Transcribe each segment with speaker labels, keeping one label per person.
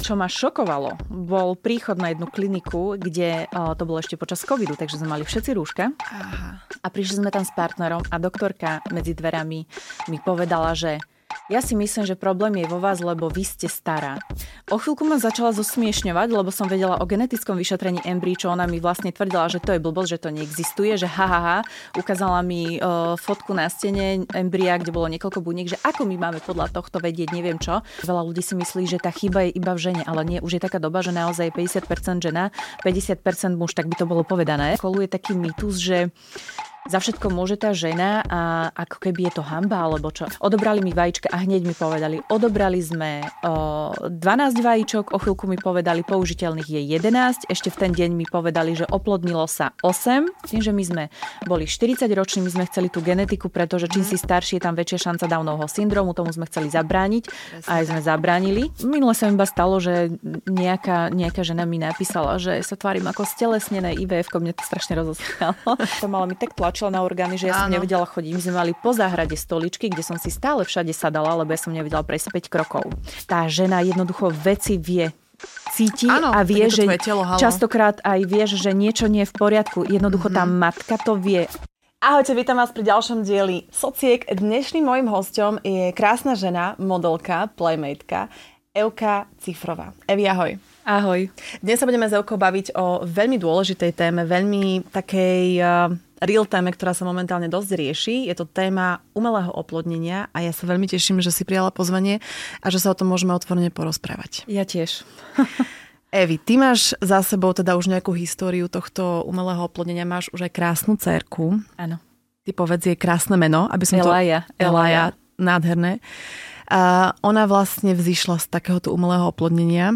Speaker 1: Čo ma šokovalo, bol príchod na jednu kliniku, kde to bolo ešte počas covidu, takže sme mali všetci rúška.
Speaker 2: Aha.
Speaker 1: A prišli sme tam s partnerom a doktorka medzi dverami mi povedala, že ja si myslím, že problém je vo vás, lebo vy ste stará. O chvíľku ma začala zosmiešňovať, lebo som vedela o genetickom vyšetrení embryí, čo ona mi vlastne tvrdila, že to je blbosť, že to neexistuje, že ukázala mi fotku na stene embria, kde bolo niekoľko buniek, že ako my máme podľa tohto vedieť, neviem čo. Veľa ľudí si myslí, že tá chyba je iba v žene, ale nie, už je taká doba, že naozaj je 50% žena, 50% muž, tak by to bolo povedané. Koluje taký mýtus, že za všetko môže tá žena a ako keby je to hanba, alebo čo. Odobrali mi vajíčka a hneď mi povedali, odobrali sme 12 vajíčok, o chvíľku mi povedali, použiteľných je 11, ešte v ten deň mi povedali, že oplodnilo sa 8. Tým, že my sme boli 40 roční, my sme chceli tú genetiku, pretože čím si starší, je tam väčšia šanca Downovho syndromu, tomu sme chceli zabrániť a aj sme zabránili. Minule sa mi iba stalo, že nejaká žena mi napísala, že sa tvárim ako stelesnené IVF-ko, mne to strašne rozosmialo. To malo mi tak tlačila na orgány, že ja som nevedela chodiť. My sme mali po záhrade stoličky, kde som si stále všade sadala, lebo ja som nevedela prejsť 5 krokov. Tá žena jednoducho veci vie, cíti a vie, že častokrát aj vieš, že niečo nie je v poriadku. Jednoducho tá matka to vie.
Speaker 2: Ahojte, vítam vás pri ďalšom dieli Sociek. Dnešným mojím hosťom je krásna žena, modelka, playmatetka, Evka Cifrová. Evi, ahoj.
Speaker 1: Ahoj.
Speaker 2: Dnes sa budeme s Evkou baviť o veľmi dôležitej téme, veľmi takej real téme, ktorá sa momentálne dosť rieši. Je to téma umelého oplodnenia a ja sa veľmi teším, že si prijala pozvanie a že sa o tom môžeme otvorene porozprávať.
Speaker 1: Ja tiež.
Speaker 2: Evi, ty máš za sebou teda už nejakú históriu tohto umelého oplodnenia, máš už aj krásnu dcérku.
Speaker 1: Áno.
Speaker 2: Ty povedz jej krásne meno, aby som
Speaker 1: Elaja.
Speaker 2: Nádherné. A ona vlastne vzišla z takéhoto umelého oplodnenia.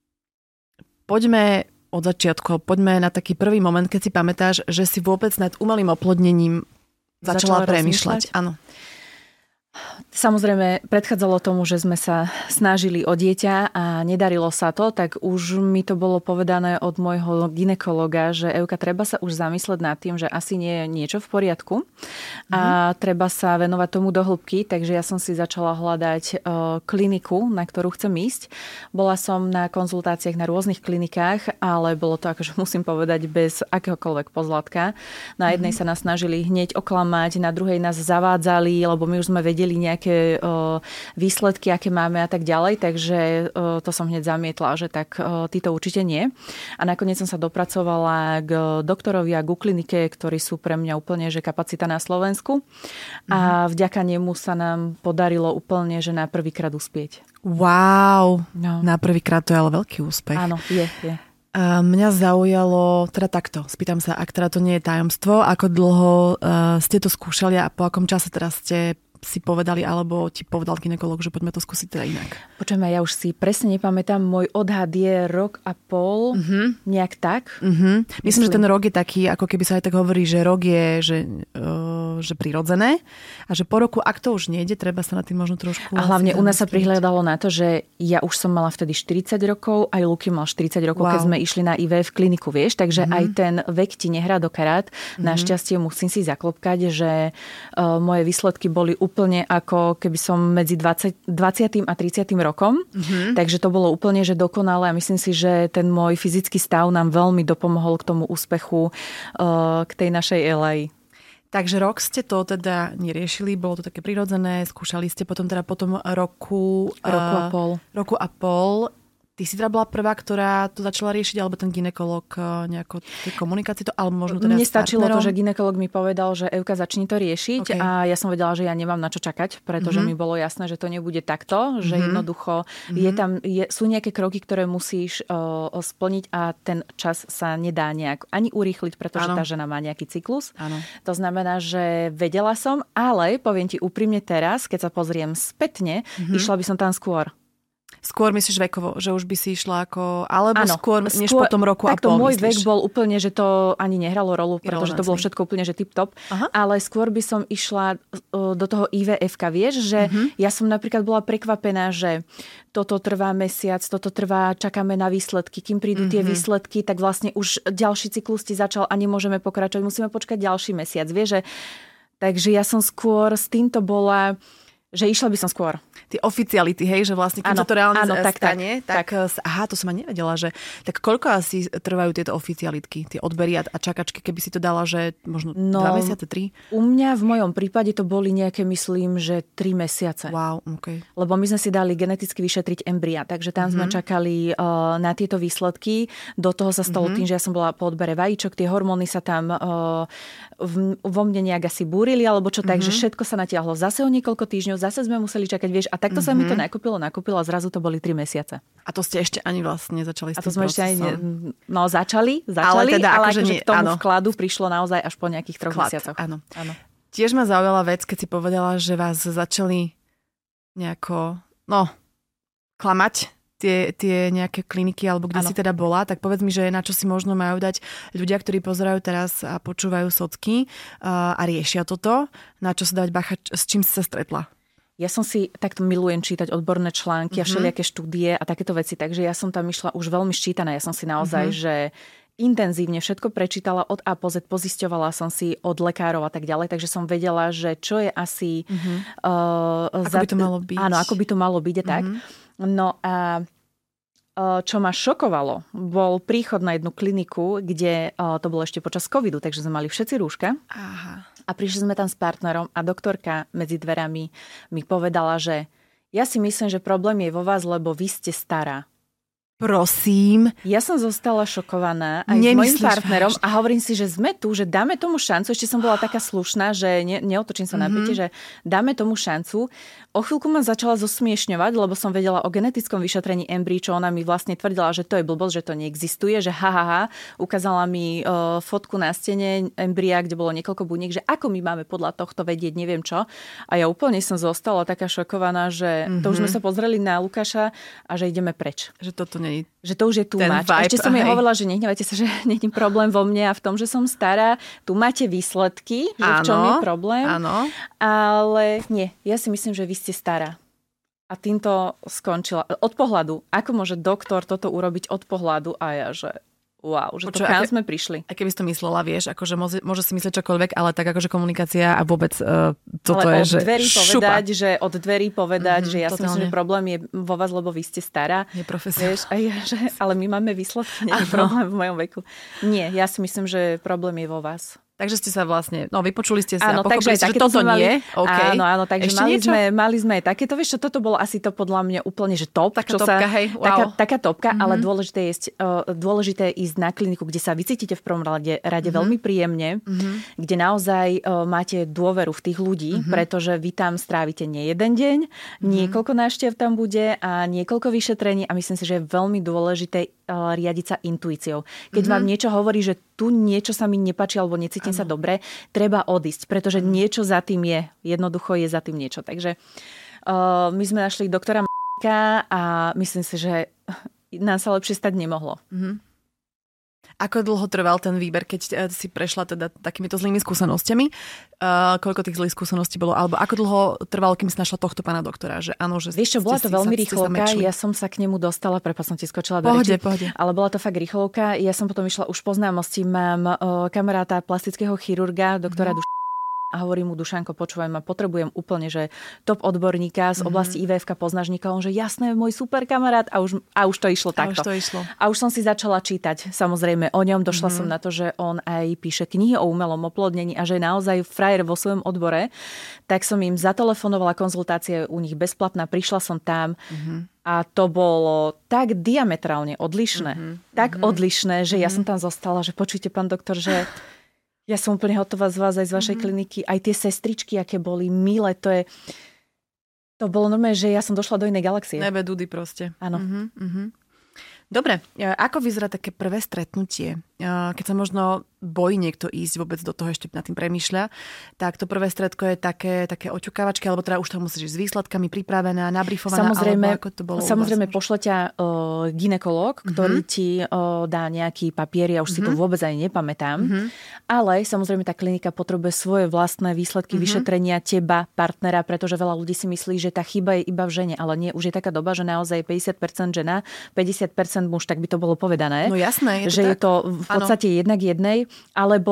Speaker 2: Poďme od začiatku, poďme na taký prvý moment, keď si pamätáš, že si vôbec nad umelým oplodnením začala premýšľať. Áno.
Speaker 1: Samozrejme, predchádzalo tomu, že sme sa snažili o dieťa a nedarilo sa to, tak už mi to bolo povedané od môjho gynekologa, že Evka, treba sa už zamysleť nad tým, že asi nie je niečo v poriadku a treba sa venovať tomu do hĺbky, takže ja som si začala hľadať kliniku, na ktorú chcem ísť. Bola som na konzultáciách na rôznych klinikách, ale bolo to, akože musím povedať, bez akéhokoľvek pozlatka. Na jednej sa nás snažili hneď oklamať, na druhej nás zavádzali, lebo my už sme vedeli nejaké výsledky, aké máme a tak ďalej, takže to som hneď zamietla, že tak ty to určite nie. A nakoniec som sa dopracovala k doktorovi a ku klinike, ktorí sú pre mňa úplne, že kapacita na Slovensku. A vďaka nemu sa nám podarilo úplne, že na prvýkrát uspieť.
Speaker 2: Wow, no. Na prvýkrát to je ale veľký úspech.
Speaker 1: Áno, je.
Speaker 2: Mňa zaujalo, teda takto, spýtam sa, ak teda to nie je tajomstvo, ako dlho ste to skúšali a po akom čase teraz ste si povedali, alebo ti povedal gynekolog, že poďme to skúsiť teda inak?
Speaker 1: Počujeme, ja už si presne nepamätám, môj odhad je 1,5 roka, nejak tak.
Speaker 2: Myslím, že ten rok je taký, ako keby sa aj tak hovorí, že rok je, že prirodzené a že po roku, ak to už nejde, treba sa na tým možno trošku...
Speaker 1: A hlavne u nás sa prihľadalo na to, že ja už som mala vtedy 40 rokov, aj Luky mal 40 rokov, keď sme išli na IVF kliniku, vieš, takže aj ten vek ti nehrá do karát. Našťastie musím si zaklopkať, že moje výsledky boli úplne ako keby som medzi 20. a 30. rokom. Takže to bolo úplne, že dokonalé a myslím si, že ten môj fyzický stav nám veľmi dopomohol k tomu úspechu k tej našej LA.
Speaker 2: Takže rok ste to teda neriešili, bolo to také prirodzené, skúšali ste potom teda potom roku a pol. Ty si teda bola prvá, ktorá to začala riešiť, alebo ten gynekolog nejako tej komunikácii to, alebo možno teda
Speaker 1: mne stačilo to, že gynekolog mi povedal, že Evka, začni to riešiť a ja som vedela, že ja nemám na čo čakať, pretože mi bolo jasné, že to nebude takto, že jednoducho sú nejaké kroky, ktoré musíš splniť a ten čas sa nedá nejak ani urýchliť, pretože tá žena má nejaký cyklus. To znamená, že vedela som, ale poviem ti úprimne teraz, keď sa pozriem spätne, išla by som tam skôr.
Speaker 2: Skôr myslíš vekovo, že už by si išla ako... Alebo skôr než po tom roku a pol,
Speaker 1: môj
Speaker 2: myslíš?
Speaker 1: vek bol úplne, že to ani nehralo rolu, pretože to bolo všetko úplne, že tip-top. Ale skôr by som išla do toho IVF-ka. Vieš, že ja som napríklad bola prekvapená, že toto trvá mesiac, toto trvá, čakáme na výsledky. Kým prídu tie výsledky, tak vlastne už ďalší cyklus ti začal a nemôžeme pokračovať. Musíme počkať ďalší mesiac. Vieš, že... Takže ja som skôr s týmto bola... Že išla by som skôr.
Speaker 2: Tie oficiality, hej, že vlastne keď sa to reálne stane, tak aha, to som ani nevedela, že tak koľko asi trvajú tieto oficialitky, tie odbery a čakačky, keby si to dala, že možno 2 mesiace, 3?
Speaker 1: U mňa v mojom prípade to boli nejaké, myslím, že 3 mesiace.
Speaker 2: Wow, okay.
Speaker 1: Lebo my sme si dali geneticky vyšetriť embria, takže tam sme čakali na tieto výsledky. Do toho sa stalo tým, že ja som bola po odbere vajíčok, tie hormóny sa tam vo mne nejak asi búrili, alebo čo, takže všetko sa natiahlo zase o niekoľko týždňov, zase sme museli čakať, vieš, a takto sa mi to nakúpilo a zrazu to boli 3 mesiace.
Speaker 2: A to ste ešte ani vlastne začali s tým procesom? A to sme ešte ani,
Speaker 1: začali, ale akože k tomu vkladu prišlo naozaj až po nejakých 3 mesiacoch.
Speaker 2: Áno. Tiež ma zaujala vec, keď si povedala, že vás začali nejako, klamať tie nejaké kliniky, alebo kde si teda bola, tak povedz mi, že na čo si možno majú dať ľudia, ktorí pozerajú teraz a počúvajú socky a riešia toto, na čo sa dať bacha, s čím si sa stretla?
Speaker 1: Ja som si takto milujem čítať odborné články a všelijaké štúdie a takéto veci, takže ja som tam išla už veľmi ščítaná. Ja som si naozaj, že intenzívne všetko prečítala od A po Z, pozisťovala som si od lekárov a tak ďalej, takže som vedela, že čo je asi...
Speaker 2: ako by to malo byť.
Speaker 1: Áno, ako by to malo byť, tak. No a čo ma šokovalo, bol príchod na jednu kliniku, kde to bolo ešte počas covidu, takže sme mali všetci rúška.
Speaker 2: Aha.
Speaker 1: A prišli sme tam s partnerom a doktorka medzi dverami mi povedala, že ja si myslím, že problém je vo vás, lebo vy ste stará.
Speaker 2: Prosím.
Speaker 1: Ja som zostala šokovaná aj s mojím partnerom a hovorím si, že sme tu, že dáme tomu šancu. Ešte som bola taká slušná, že neotočím sa na pete, že dáme tomu šancu. O chvíľku ma začala zosmiešňovať, lebo som vedela o genetickom vyšetrení embryí, čo ona mi vlastne tvrdila, že to je blbosť, že to neexistuje, že ukázala mi fotku na stene embria, kde bolo niekoľko buniek, že ako my máme podľa tohto vedieť, neviem čo. A ja úplne som zostala taká šokovaná, že to už sme sa pozreli na Lukáša a že ideme preč.
Speaker 2: Že toto nie,
Speaker 1: že to už je too much. Ešte som jej hovorila, že nehnevajte sa, že nie je problém vo mne a v tom, že som stará. Tu máte výsledky, že v čom je problém.
Speaker 2: Áno.
Speaker 1: Ale nie, ja si myslím, že vy ste stará. A týmto skončila. Od pohľadu. Ako môže doktor toto urobiť od pohľadu? A ja, že wow, že to kam sme prišli.
Speaker 2: A keby si to myslela, vieš, akože môže si myslieť čokoľvek, ale tak akože komunikácia a vôbec toto
Speaker 1: ale
Speaker 2: je,
Speaker 1: od dverí povedať, že ja si myslím, že problém je vo vás, lebo vy ste stará.
Speaker 2: Je profesionálne.
Speaker 1: Vieš, ale my máme výsledky, nie je problém v mojom veku. Nie, ja si myslím, že problém je vo vás.
Speaker 2: Takže ste sa vlastne, vypočuli ste sa a pochopili ste, že toto nie. Okay.
Speaker 1: Áno, takže mali sme takéto, vieš čo, toto bolo asi to podľa mňa úplne, že top.
Speaker 2: Taká topka, hej, wow.
Speaker 1: Taká topka, ale dôležité je ísť na kliniku, kde sa vycítite v prvom rade veľmi príjemne, kde naozaj máte dôveru v tých ľudí, pretože vy tam strávite nie jeden deň, niekoľko návštev tam bude a niekoľko vyšetrení a myslím si, že je veľmi dôležité riadiť sa intuíciou. Keď vám niečo hovorí, že tu niečo sa mi nepáči alebo necítim sa dobre, treba odísť, pretože niečo za tým je. Jednoducho je za tým niečo. Takže my sme našli doktora a myslím si, že nám sa lepšie stať nemohlo.
Speaker 2: Ako dlho trval ten výber, keď si prešla teda takýmito zlými skúsenostiami? Koľko tých zlých skúseností bolo? Alebo ako dlho trvalo, kým si našla tohto pána doktora? Že áno, že
Speaker 1: vieš čo, bola to veľmi rýchlovka. Ja som sa k nemu dostala, prepáč, som ti skočila do reči.
Speaker 2: Pohode.
Speaker 1: Ale bola to fakt rýchlovka. Ja som potom išla už po známosti. Mám kamaráta plastického chirurga, doktora a hovorím mu, Dušanko, počúvaj ma, potrebujem úplne, že top odborníka z oblasti IVF-ka poznážnika. On, že jasné, môj super kamarát a už to išlo takto. A už som si začala čítať, samozrejme, o ňom. Došla som na to, že on aj píše knihy o umelom oplodnení a že je naozaj frajer vo svojom odbore. Tak som im zatelefonovala, konzultácia u nich bezplatná, prišla som tam a to bolo tak diametrálne odlišné. Tak odlišné, že ja som tam zostala, že počujte, pán doktor, že ja som úplne hotová z vás aj z vašej kliniky. Aj tie sestričky, aké boli milé, to bolo normálne, že ja som došla do inej galaxie.
Speaker 2: Nebe dudy proste.
Speaker 1: Áno.
Speaker 2: Dobre, ako vyzerá také prvé stretnutie? Keď sa možno bojí niekto ísť vôbec do toho, ešte nad tým premýšľa, tak to prvé stretko je také oťukávačky, alebo teda už tam musíš ísť s výsledkami pripravená, nabrifovaná, alebo ako to bolo?
Speaker 1: Samozrejme, pošle ťa gynekológ, ktorý ti dá nejaký papier, ja už si to vôbec ani nepamätám, ale samozrejme tá klinika potrebuje svoje vlastné výsledky vyšetrenia teba, partnera, pretože veľa ľudí si myslí, že tá chyba je iba v žene, ale nie, už je taká doba, že naozaj 50% žena, 50% muž, tak by to bolo povedané.
Speaker 2: No jasné,
Speaker 1: že je to v podstate jednak jednej, alebo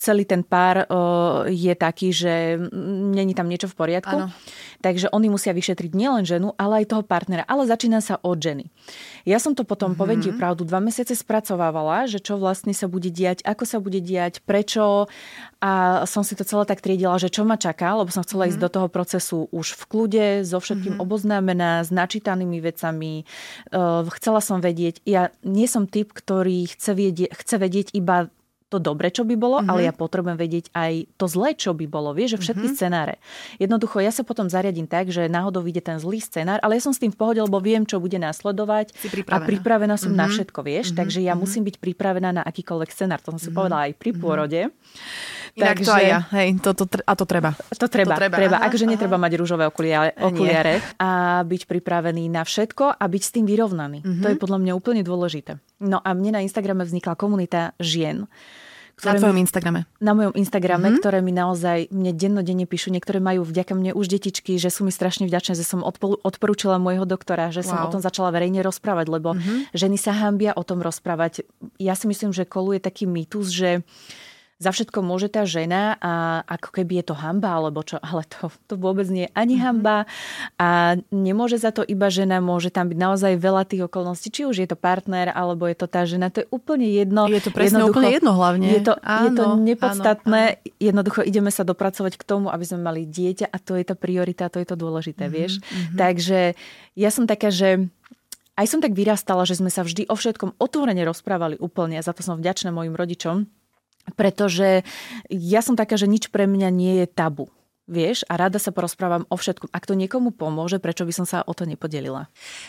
Speaker 1: celý ten pár je taký, že není tam niečo v poriadku. Áno. Takže oni musia vyšetriť nielen ženu, ale aj toho partnera. Ale začína sa od ženy. Ja som to potom, poviem ti pravdu, 2 mesiace spracovávala, že čo vlastne sa bude diať, ako sa bude diať, prečo. A som si to celé tak triedila, že čo ma čaká, lebo som chcela ísť do toho procesu už v kľude, so všetkým oboznámená, s načítanými vecami. Chcela som vedieť, ja nie som typ, ktorý chce vedieť iba to dobre, čo by bolo, ale ja potrebujem vedieť aj to zlé, čo by bolo. Vieš, že všetky scenáre. Jednoducho, ja sa potom zariadím tak, že náhodou vyjde ten zlý scenár, ale ja som s tým v pohode, lebo viem, čo bude následovať. A pripravená som na všetko, vieš. Takže ja musím byť pripravená na akýkoľvek scenár. To som si povedala aj pri pôrode.
Speaker 2: Inak to aj ja. Hej, to treba.
Speaker 1: To treba. Akože netreba mať rúžové okuliare a byť pripravený na všetko a byť s tým vyrovnaný. To je podľa mňa úplne dôležité. No a mne na Instagrame vznikla komunita žien.
Speaker 2: Na tvojom Instagrame?
Speaker 1: Na mojom Instagrame, ktoré mi naozaj mne dennodenne píšu. Niektoré majú vďaka mne už detičky, že sú mi strašne vďačné, že som odporúčila môjho doktora, že som o tom začala verejne rozprávať, lebo ženy sa hanbia o tom rozprávať. Ja si myslím, že koluje taký mýtus, že za všetko môže tá žena a ako keby je to hanba, alebo čo, ale to vôbec nie je ani hanba a nemôže za to iba žena, môže tam byť naozaj veľa tých okolností, či už je to partner, alebo je to tá žena, to je úplne jedno.
Speaker 2: Je to presne úplne jedno hlavne.
Speaker 1: Je to nepodstatné, jednoducho ideme sa dopracovať k tomu, aby sme mali dieťa a to je tá priorita, to je to dôležité, vieš. Takže ja som taká, že aj som tak vyrastala, že sme sa vždy o všetkom otvorene rozprávali úplne a za to som vďačná mojim rodičom. Pretože ja som taká, že nič pre mňa nie je tabu. Vieš? A rada sa porozprávam o všetkom. Ak to niekomu pomôže, prečo by som sa o to nepodelila?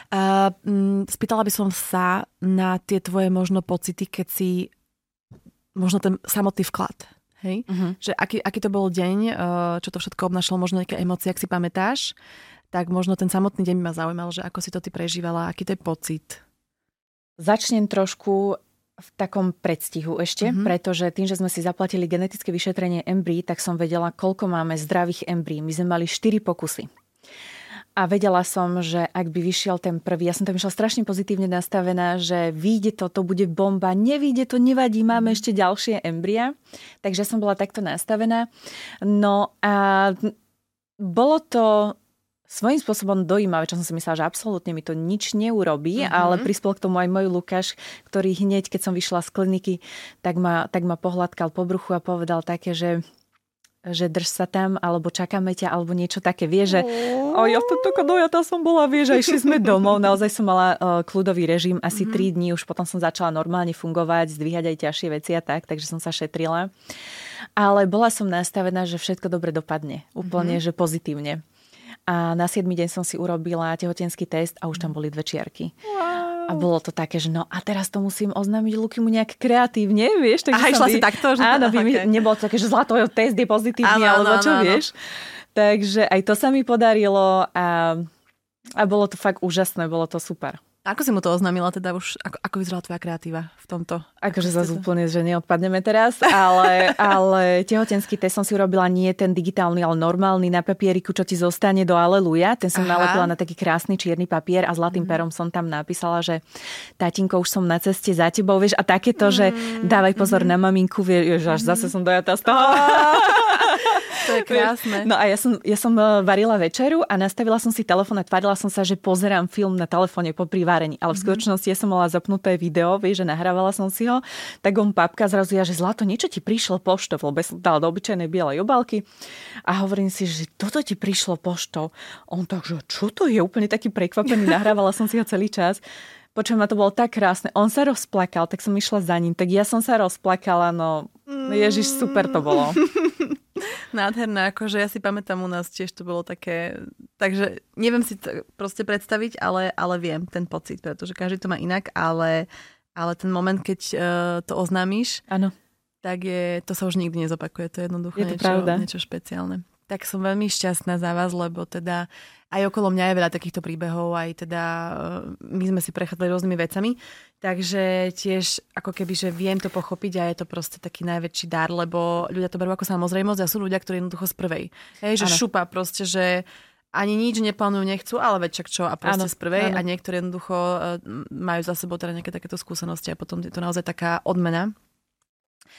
Speaker 2: Spýtala by som sa na tie tvoje možno pocity, keď si možno ten samotný vklad. Hej? Že aký to bol deň, čo to všetko obnášalo, možno nejaké emócie, ak si pamätáš, tak možno ten samotný deň ma zaujímal, že ako si to ty prežívala, aký to je pocit.
Speaker 1: Začnem trošku v takom predstihu ešte, pretože tým, že sme si zaplatili genetické vyšetrenie embryí, tak som vedela, koľko máme zdravých embryí. My sme mali 4 pokusy. A vedela som, že ak by vyšiel ten prvý, ja som tam išla strašne pozitívne nastavená, že vyjde to bude bomba, nevyjde to, nevadí, máme ešte ďalšie embryá. Takže som bola takto nastavená. No a bolo to svojím spôsobom dojímavé, čo som si myslela, že absolútne mi to nič neurobí, ale prispel k tomu aj môj Lukáš, ktorý hneď, keď som vyšla z kliniky, tak ma pohľadkal po bruchu a povedal také, že drž sa tam, alebo čakáme ťa, alebo niečo také. Vie, že ja to taká dojatá som bola, vieš, a išli sme domov. Naozaj som mala kľudový režim, asi 3 dní, už potom som začala normálne fungovať, zdvíhať aj ťažšie veci a tak, takže som sa šetrila. Ale bola som nastavená, že všetko dobre dopadne. Úplne, že pozitívne. A na 7. deň som si urobila tehotenský test a už tam boli 2 čiarky. Wow. A bolo to také, že no a teraz to musím oznámiť Lukimu nejak kreatívne, vieš.
Speaker 2: Takže išla si takto? Že...
Speaker 1: Áno, nebolo to také, že zlato, test je pozitívny, alebo čo vieš. Takže aj to sa mi podarilo a bolo to fakt úžasné, bolo to super.
Speaker 2: Ako si mu to oznámila teda už? Ako vyzerala tvoja kreatíva v tomto?
Speaker 1: Akože zase úplne, že neodpadneme teraz, ale tehotenský test som si urobila nie ten digitálny, ale normálny na papieriku, čo ti zostane do Aleluja. Ten som nalepila na taký krásny čierny papier a zlatým perom som tam napísala, že tatínko, už som na ceste za tebou, vieš, a takéto, že dávaj pozor na maminku, vieš, až zase som dojatá z toho.
Speaker 2: To je krásne.
Speaker 1: No a ja som varila večeru a nastavila som si telefón a tvárila som sa, že pozerám film na telefóne popri varení. Ale v skutočnosti ja som mala zapnuté video, vieš, že nahrávala som si ho. Tak on papka zrazu že zlato, niečo ti prišlo poštou, lebo som dala do obyčajnej bielej obálky. A hovorím si, že toto ti prišlo poštou. On takže, čo to je? Úplne taký prekvapený. Nahrávala som si ho celý čas. Počujem, ma to bolo tak krásne. On sa rozplakal, tak som išla za ním. Tak ja som sa rozplakala, no ježiš, super to bolo.
Speaker 2: Nádherné, akože ja si pamätám, u nás tiež to bolo také, takže neviem si to proste predstaviť, ale viem ten pocit, pretože každý to má inak, ale ten moment, keď to oznámiš,
Speaker 1: áno,
Speaker 2: tak to sa už nikdy nezopakuje, to je jednoducho niečo špeciálne. Tak som veľmi šťastná za vás, lebo teda aj okolo mňa je veľa takýchto príbehov, aj teda my sme si prechádzali rôznymi vecami, takže tiež ako keby, že viem to pochopiť a je to proste taký najväčší dar, lebo ľudia to berú ako samozrejmosť a sú ľudia, ktorí jednoducho z prvej. Hej, že šupa proste, že ani nič neplánujú, nechcú, ale veď čak čo a proste z prvej a niektorí jednoducho majú za sebou teda nejaké takéto skúsenosti a potom je to naozaj taká odmena.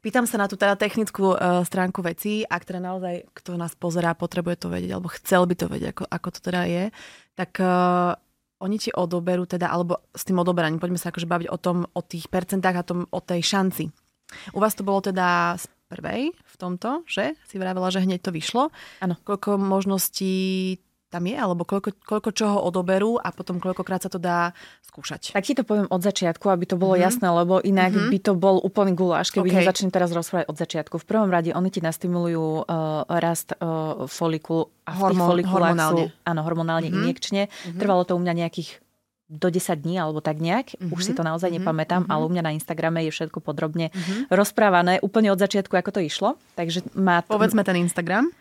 Speaker 2: Pýtam sa na tú teda technickú stránku vecí, ak teda naozaj, kto nás pozerá, potrebuje to vedieť, alebo chcel by to vedieť, ako to teda je, tak oni ti odoberú teda, alebo s tým odoberaním, poďme sa akože baviť o tých percentách a o tej šanci. U vás to bolo teda z prvej v tomto, že? Si vravela, že hneď to vyšlo.
Speaker 1: Áno.
Speaker 2: Koľko možností tam je, alebo koľko čoho odoberú a potom koľkokrát sa to dá skúšať.
Speaker 1: Tak ti to poviem od začiatku, aby to bolo jasné, lebo inak by to bol úplný guláš, keby nezačnem teraz rozprávať od začiatku. V prvom rade oni ti nastimulujú rast folikulu a v tých folikulách sú hormonálne injekčne. Trvalo to u mňa nejakých do 10 dní, alebo tak nejak. Už si to naozaj nepamätám, ale u mňa na Instagrame je všetko podrobne rozprávané úplne od začiatku, ako to išlo. Takže
Speaker 2: povedzme ten Instagram.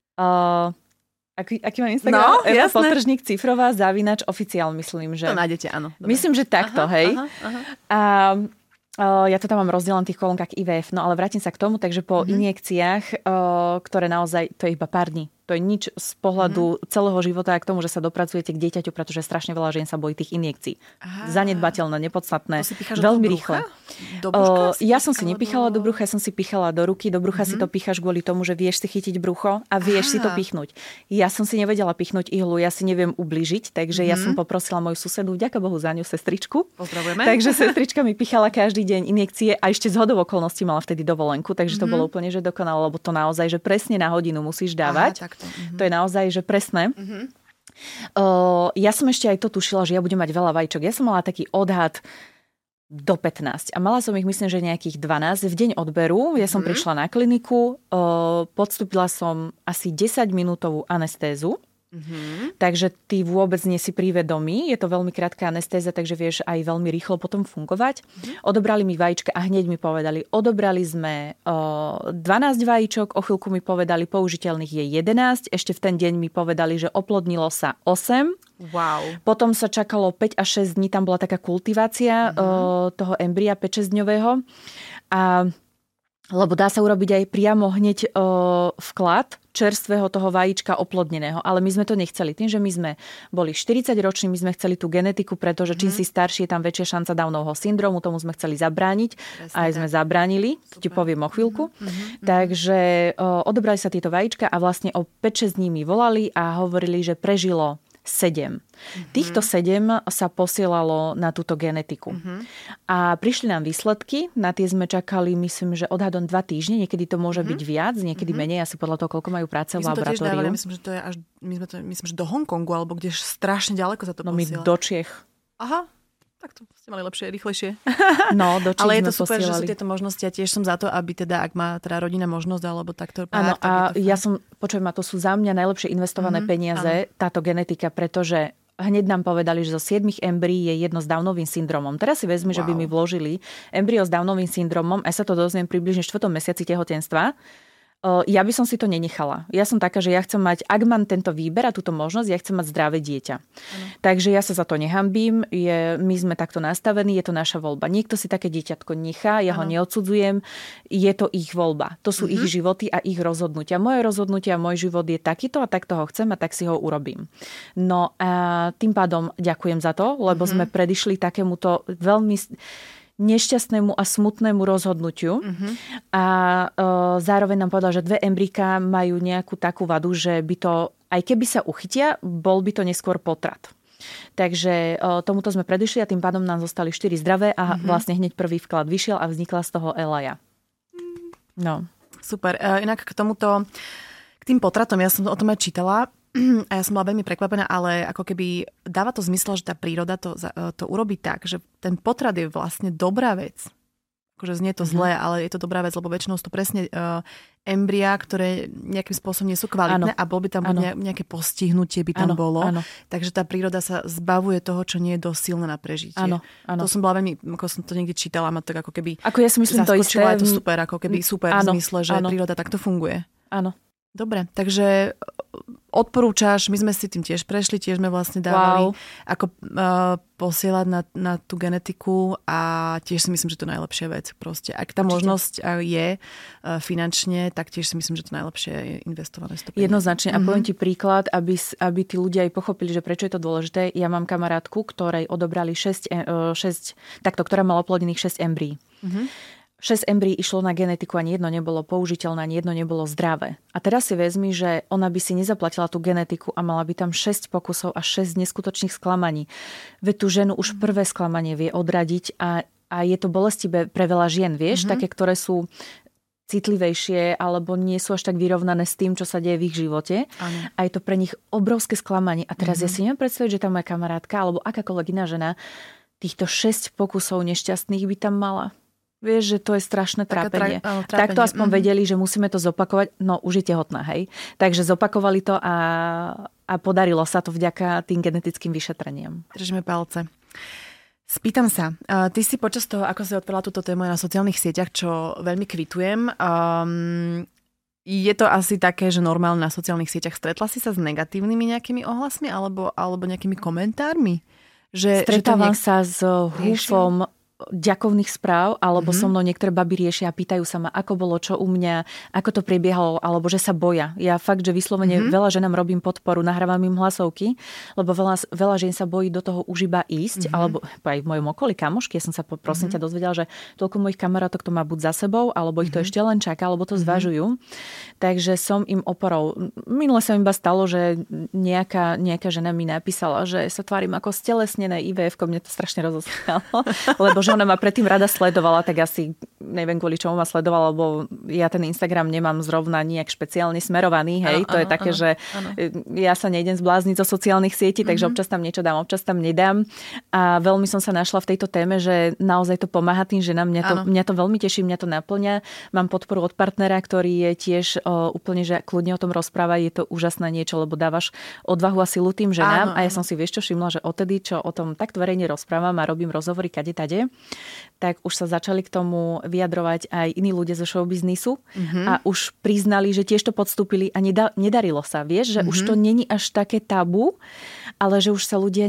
Speaker 1: Aký má Instagram?
Speaker 2: No,
Speaker 1: Potržník cifrová _ oficiál, myslím, že.
Speaker 2: To nájdete, áno.
Speaker 1: Dobre. Myslím, že takto, hej. A ja to tam mám rozdelené v tých kolonkách IVF, no ale vrátim sa k tomu, takže po injekciách, ktoré naozaj, to je iba pár dní. To je nič z pohľadu celého života k tomu, že sa dopracujete k dieťaťu, pretože strašne veľa žien sa bojí tých injekcií. Zanedbateľné, nepodstatné, veľmi rýchle. Ja som si nepichala do brucha, ja som si pichala do ruky. Do brucha si to picháš kvôli tomu, že vieš si chytiť brucho a vieš si to pichnúť. Ja som si nevedela pichnúť ihlu, ja si neviem ublížiť, takže ja som poprosila moju susedu, vďaka Bohu za ňu, sestričku.
Speaker 2: Pozdravujeme.
Speaker 1: Takže sestrička mi pichala každý deň injekcie a ešte zhodou okolností mala vtedy dovolenku, takže to bolo úplne že dokonale, lebo to naozaj, že presne na hodinu musíš dávať. To je naozaj, že presné. Ja som ešte aj to tušila, že ja budem mať veľa vajíčok. Ja som mala taký odhad do 15 a mala som ich, myslím, že nejakých 12 v deň odberu. Ja som prišla na kliniku, podstúpila som asi 10-minútovú anestézu. Takže ty vôbec nie si prívedomý. Je to veľmi krátka anestéza, takže vieš aj veľmi rýchlo potom fungovať. Odobrali mi vajíčka a hneď mi povedali, odobrali sme 12 vajíčok, o chvíľku mi povedali, použiteľných je 11, ešte v ten deň mi povedali, že oplodnilo sa 8.
Speaker 2: Wow.
Speaker 1: Potom sa čakalo 5 až 6 dní, tam bola taká kultivácia toho embria 5-6 dňového. Lebo dá sa urobiť aj priamo hneď vklad čerstvého toho vajíčka oplodneného. Ale my sme to nechceli. Tým, že my sme boli 40 roční, my sme chceli tú genetiku, pretože čím si starší, je tam väčšia šanca Downovho syndromu, tomu sme chceli zabrániť. Presne, aj sme zabránili, ti poviem o chvíľku. Takže odobrali sa tieto vajíčka a vlastne o 5-6 dní mi volali a hovorili, že prežilo 7. Týchto 7 sa posielalo na túto genetiku. A prišli nám výsledky, na tie sme čakali, myslím, že odhadom 2 týždne, niekedy to môže byť viac, niekedy menej, asi podľa toho, koľko majú práce v laboratóriu.
Speaker 2: Dávali, myslím, že to je až, myslím, že do Hongkongu, alebo kde strašne ďaleko sa to posiela.
Speaker 1: No my do Čiech.
Speaker 2: Aha. Tak to ste mali lepšie, rýchlejšie.
Speaker 1: No, do Číny.
Speaker 2: Ale je to super, že sú tieto možnosti a tiež som za to, aby teda, ak má teda rodina možnosť, alebo takto
Speaker 1: pár. Áno, a ja som, počujem ma, to sú za mňa najlepšie investované peniaze, táto genetika, pretože hneď nám povedali, že zo 7 embryí je jedno s Downovým syndromom. Teraz si vezmi, že by mi vložili embryo s Downovým syndromom a sa to dozviem približne 4. mesiaci tehotenstva. Ja by som si to nenechala. Ja som taká, že ja chcem mať, ak mám tento výber a túto možnosť, ja chcem mať zdravé dieťa. Takže ja sa za to nehambím. My sme takto nastavení, je to naša voľba. Niekto si také dieťatko nechá, ja ho neodsudzujem. Je to ich voľba. To sú ich životy a ich rozhodnutia. Moje rozhodnutia, môj život je takýto a takto ho chcem a tak si ho urobím. No a tým pádom ďakujem za to, lebo sme predišli takémuto veľmi nešťastnému a smutnému rozhodnutiu. A zároveň nám povedal, že 2 embryká majú nejakú takú vadu, že by to, aj keby sa uchytia, bol by to neskôr potrat. Takže tomuto sme predišli a tým pádom nám zostali 4 zdravé a vlastne hneď prvý vklad vyšiel a vznikla z toho Elaja. No.
Speaker 2: Super. Inak k tým potratom, ja som o tom aj čítala, a ja som bola veľmi prekvapená, ale ako keby dáva to zmysel, že tá príroda to urobí tak, že ten potrat je vlastne dobrá vec. Akože znie to zlé, ale je to dobrá vec, lebo väčšinou sú to presne embryá, ktoré nejakým spôsobom nie sú kvalitné a bol by tam nejaké postihnutie by tam bolo. Áno. Takže tá príroda sa zbavuje toho, čo nie je dosť silné na prežitie.
Speaker 1: Áno.
Speaker 2: To som bola veľmi, ako som to niekde čítala, ma tak ako keby
Speaker 1: ako ja si myslím to isté.
Speaker 2: Je to super, ako keby super v zmysle, že príroda takto funguje.
Speaker 1: Áno.
Speaker 2: Dobre, takže odporúčaš, my sme si tým tiež prešli, tiež sme vlastne dávali ako posielať na tú genetiku a tiež si myslím, že to je najlepšia vec. Proste. Ak tá možnosť je finančne, tak tiež si myslím, že to najlepšie je investované.
Speaker 1: Jednoznačne. A poviem ti príklad, aby tí ľudia aj pochopili, že prečo je to dôležité. Ja mám kamarátku, ktorej odobrali 6 takto, ktorá mala oplodnených 6 embryí. 6 embryí išlo na genetiku, ani jedno nebolo použiteľné, ani jedno nebolo zdravé. A teraz si vezmi, že ona by si nezaplatila tú genetiku a mala by tam 6 pokusov a 6 neskutočných sklamaní. Veď tú ženu už prvé sklamanie vie odradiť a je to bolestivé pre veľa žien, vieš, také, ktoré sú citlivejšie alebo nie sú až tak vyrovnané s tým, čo sa deje v ich živote.
Speaker 2: Ano.
Speaker 1: A je to pre nich obrovské sklamanie. A teraz ja si neviem predstaviť, že tá moja kamarátka alebo akákoľvek iná žena týchto 6 pokusov nešťastných by tam mala. Vieš, že to je strašné trápenie. Tak to aspoň vedeli, že musíme to zopakovať. No, už je tehotná, hej. Takže zopakovali to a podarilo sa to vďaka tým genetickým vyšetreniam.
Speaker 2: Držíme palce. Spýtam sa, ty si počas toho, ako si otvorila túto tému na sociálnych sieťach, čo veľmi kvitujem, je to asi také, že normálne na sociálnych sieťach. Stretla si sa s negatívnymi nejakými ohlasmi alebo nejakými komentármi?
Speaker 1: Stretávam sa s húfom ďakovných správ, alebo so mnou niektoré baby riešia a pýtajú sa ma, ako bolo, čo u mňa, ako to prebiehalo, alebo že sa boja. Ja fakt, že vyslovene veľa ženám robím podporu, nahrávam im hlasovky, lebo veľa žien sa bojí do toho už iba ísť, alebo aj v mojom okolí kamošky, ja som sa prosím ťa dozvedela, že toľko mojich kamarátok to má buď za sebou, alebo ich to ešte len čaká, alebo to zvažujú. Takže som im oporou. Minule sa im iba stalo, že nejaká žena mi napísala, že sa tvárim ako stelesnené IVF-ko, mne to strašne rozosmialo, lebo že ona ma predtým rada sledovala, tak asi neviem, kvôli čomu ma sledovala, lebo ja ten Instagram nemám zrovna nejak špeciálne smerovaný, hej, to je také, že ja sa nejdem zblázniť zo sociálnych sietí, takže občas tam niečo dám, občas tam nedám. A veľmi som sa našla v tejto téme, že naozaj to pomáha tým ženám, mňa to veľmi teší, mňa to naplňa. Mám podporu od partnera, ktorý je tiež úplne, že kľudne o tom rozpráva, je to úžasné niečo, lebo dávaš odvahu a silu tým ženám. A ja som si, vieš čo, všimla, že odtedy, čo o tom tak verejne rozprávam a robím rozhovory kade-tade, tak už sa začali k tomu vyjadrovať aj iní ľudia zo showbiznisu a už priznali, že tiež to podstúpili a nedarilo sa. Vieš, že už to není až také tabu, ale že už sa ľudia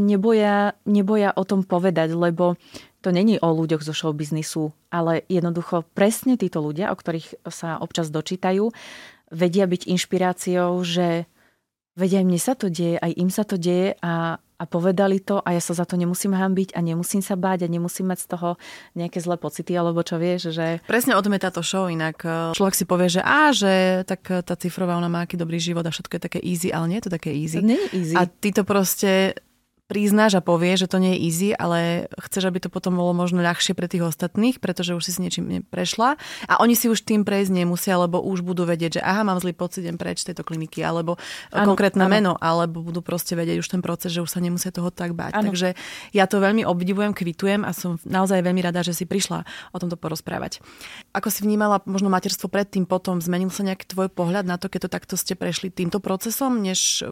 Speaker 1: neboja o tom povedať, lebo to není o ľuďoch zo showbiznisu, ale jednoducho presne títo ľudia, o ktorých sa občas dočítajú, vedia byť inšpiráciou, že vedia, aj mne sa to deje, aj im sa to deje a povedali to a ja sa za to nemusím hanbiť a nemusím sa báť a nemusím mať z toho nejaké zlé pocity, alebo čo vieš, že...
Speaker 2: Presne o tom je táto show, inak človek si povie, že tak tá Cifrová, ona má aký dobrý život a všetko je také easy, ale nie je to také easy.
Speaker 1: To nie je easy.
Speaker 2: A ty to proste priznáš a povieš, že to nie je easy, ale chceš, aby to potom bolo možno ľahšie pre tých ostatných, pretože už si niečím prešla a oni si už tým prejsť nemusia, lebo už budú vedieť, že mám zlý pocit, idem preč z tejto kliniky, alebo konkrétne meno, alebo budú proste vedieť už ten proces, že už sa nemusia toho tak báť. Ano. Takže ja to veľmi obdivujem, kvitujem a som naozaj veľmi rada, že si prišla o tomto porozprávať. Ako si vnímala možno materstvo predtým, potom zmenil sa nejaký tvoj pohľad na to, keď to takto ste prešli týmto procesom, než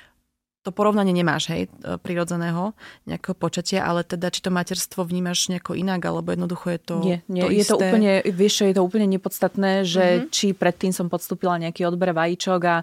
Speaker 2: to porovnanie nemáš, hej, prirodzeného nejakého počatia, ale teda, či to materstvo vnímaš nejako inak, alebo jednoducho je to
Speaker 1: nie,
Speaker 2: to
Speaker 1: je
Speaker 2: isté?
Speaker 1: To úplne, vieš, je to úplne nepodstatné, že či predtým som podstúpila nejaký odber vajíčok a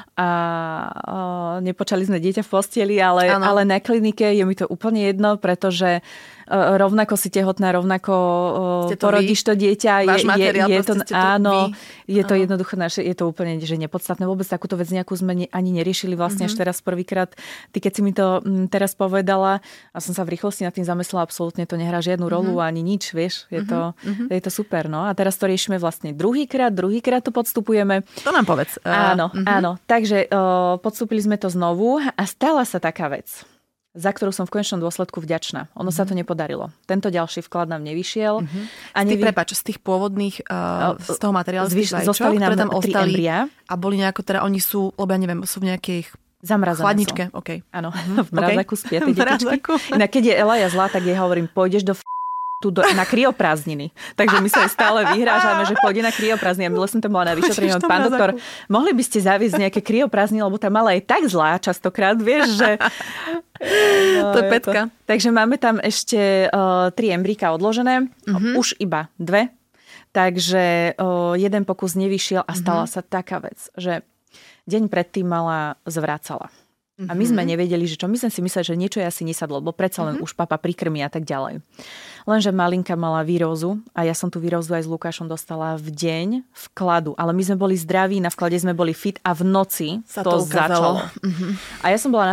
Speaker 1: nepočali sme dieťa v posteli, ale na klinike je mi to úplne jedno, pretože rovnako si tehotná, rovnako porodíš to dieťa.
Speaker 2: Váš materiál,
Speaker 1: je to, áno, je to jednoducho naše, je to úplne že nepodstatné. Vôbec takúto vec nejakú sme ani neriešili vlastne až teraz prvýkrát. Ty keď si mi to teraz povedala a som sa v rýchlosti nad tým zamyslela, absolútne to nehrá žiadnu rolu ani nič, vieš. Je to super, no. A teraz to riešime vlastne druhýkrát to podstupujeme.
Speaker 2: To nám povedz.
Speaker 1: Áno. Takže podstúpili sme to znovu a stala sa taká vec, za ktorú som v konečnom dôsledku vďačná. Ono sa to nepodarilo. Tento ďalší vklad nám nevyšiel.
Speaker 2: Prepáč, z tých pôvodných, z toho materiálu, z tých vajíčok,
Speaker 1: zostali nám 3 embryá.
Speaker 2: A boli nejako, teda oni sú, lebo ja neviem, sú v nejakých chladničke. Okay.
Speaker 1: Áno, v mrazáku spia tie detičky. Inak keď je Elaja zlá, tak jej hovorím, pôjdeš na kryoprázdniny. Takže my sa aj stále vyhrážame, že pôjde na kryoprázdniny. A milé som to mala na vyšetrení. Pán doktor, mohli by ste zaviesť nejaké kryoprázdniny, lebo tá malá je tak zlá častokrát, vieš, že...
Speaker 2: To je pecka.
Speaker 1: Takže máme tam ešte 3 embríka odložené. Už iba 2. Takže jeden pokus nevyšiel a stala sa taká vec, že deň predtým mala zvracala. A my sme nevedeli, že čo. My sme si mysleli, že niečo je asi nesadlo, lebo predsa len už papa prikrmí a tak ďalej. Lenže malinka mala vírózu a ja som tú vírózu aj s Lukášom dostala v deň vkladu. Ale my sme boli zdraví, na vklade sme boli fit a v noci to začalo. A ja som bola na tom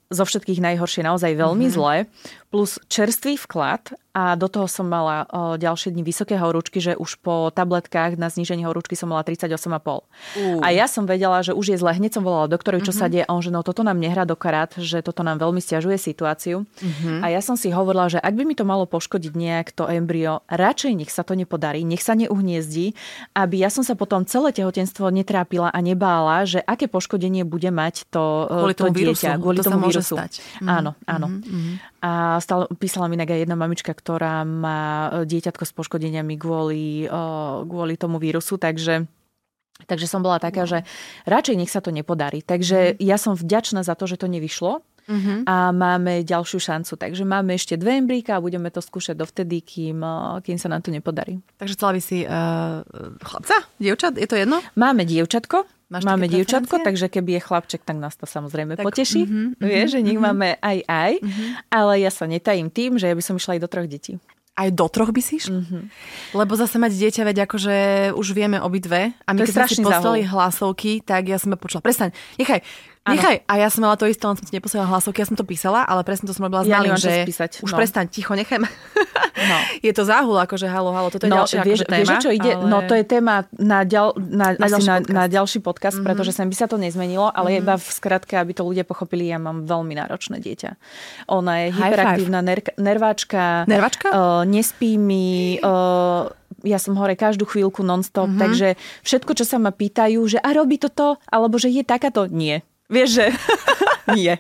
Speaker 1: zo všetkých najhoršie, naozaj veľmi zlé, plus čerstvý vklad a do toho som mala ďalšie dni vysoké horúčky, že už po tabletkách na zníženie horúčky som mala 38,5. A ja som vedela, že už je zle, hneď som volala doktorovi, čo sa deje, a on, že no toto nám nehrá do karát, že toto nám veľmi sťažuje situáciu. A ja som si hovorila, že ak by mi to malo poškodiť nejak to embryo, radšej nech sa to nepodarí, nech sa neuhniezdí, aby ja som sa potom celé tehotenstvo netrápila a nebála, že aké poškodenie bude mať to dieťa kvôli tomu vírusu. Áno. A stále písala mi aj jedna mamička, ktorá má dieťatko s poškodeniami kvôli tomu vírusu, takže som bola taká, že radšej nech sa to nepodarí. Takže ja som vďačná za to, že to nevyšlo a máme ďalšiu šancu. Takže máme ešte 2 embríka a budeme to skúšať dovtedy, kým sa nám to nepodarí.
Speaker 2: Takže chcela by si chlapca? Dievčat? Je to jedno?
Speaker 1: Máme dievčatko. Máme dievčatko, takže keby je chlapček, tak nás to samozrejme poteší. Vieš, že nech máme aj. Ale ja sa netajím tým, že ja by som išla aj do 3 detí.
Speaker 2: Aj do 3 by si išla? Lebo zase mať dieťa, veď akože už vieme obidve. A my keď sme si poslali hlasovky, tak ja som počula. Prestaň, nechaj. A ja som mala to isté, len som ti neposielala hlasovky, ja som to písala, ale presne to som robila s malým, že už prestaň, ticho, nechaj ma. Je to záhul, akože halo, toto je ďalšia téma.
Speaker 1: Vieš, čo ide? Ale... No to je téma na ďalší podcast, pretože sem by sa to nezmenilo, ale iba v skratke, aby to ľudia pochopili, ja mám veľmi náročné dieťa. Ona je hyperaktívna nerváčka. Nespí mi... ja som hore každú chvíľku non-stop, takže všetko, čo sa ma pýtajú, že a robí toto, alebo že je takáto, nie. Vieš, že nie.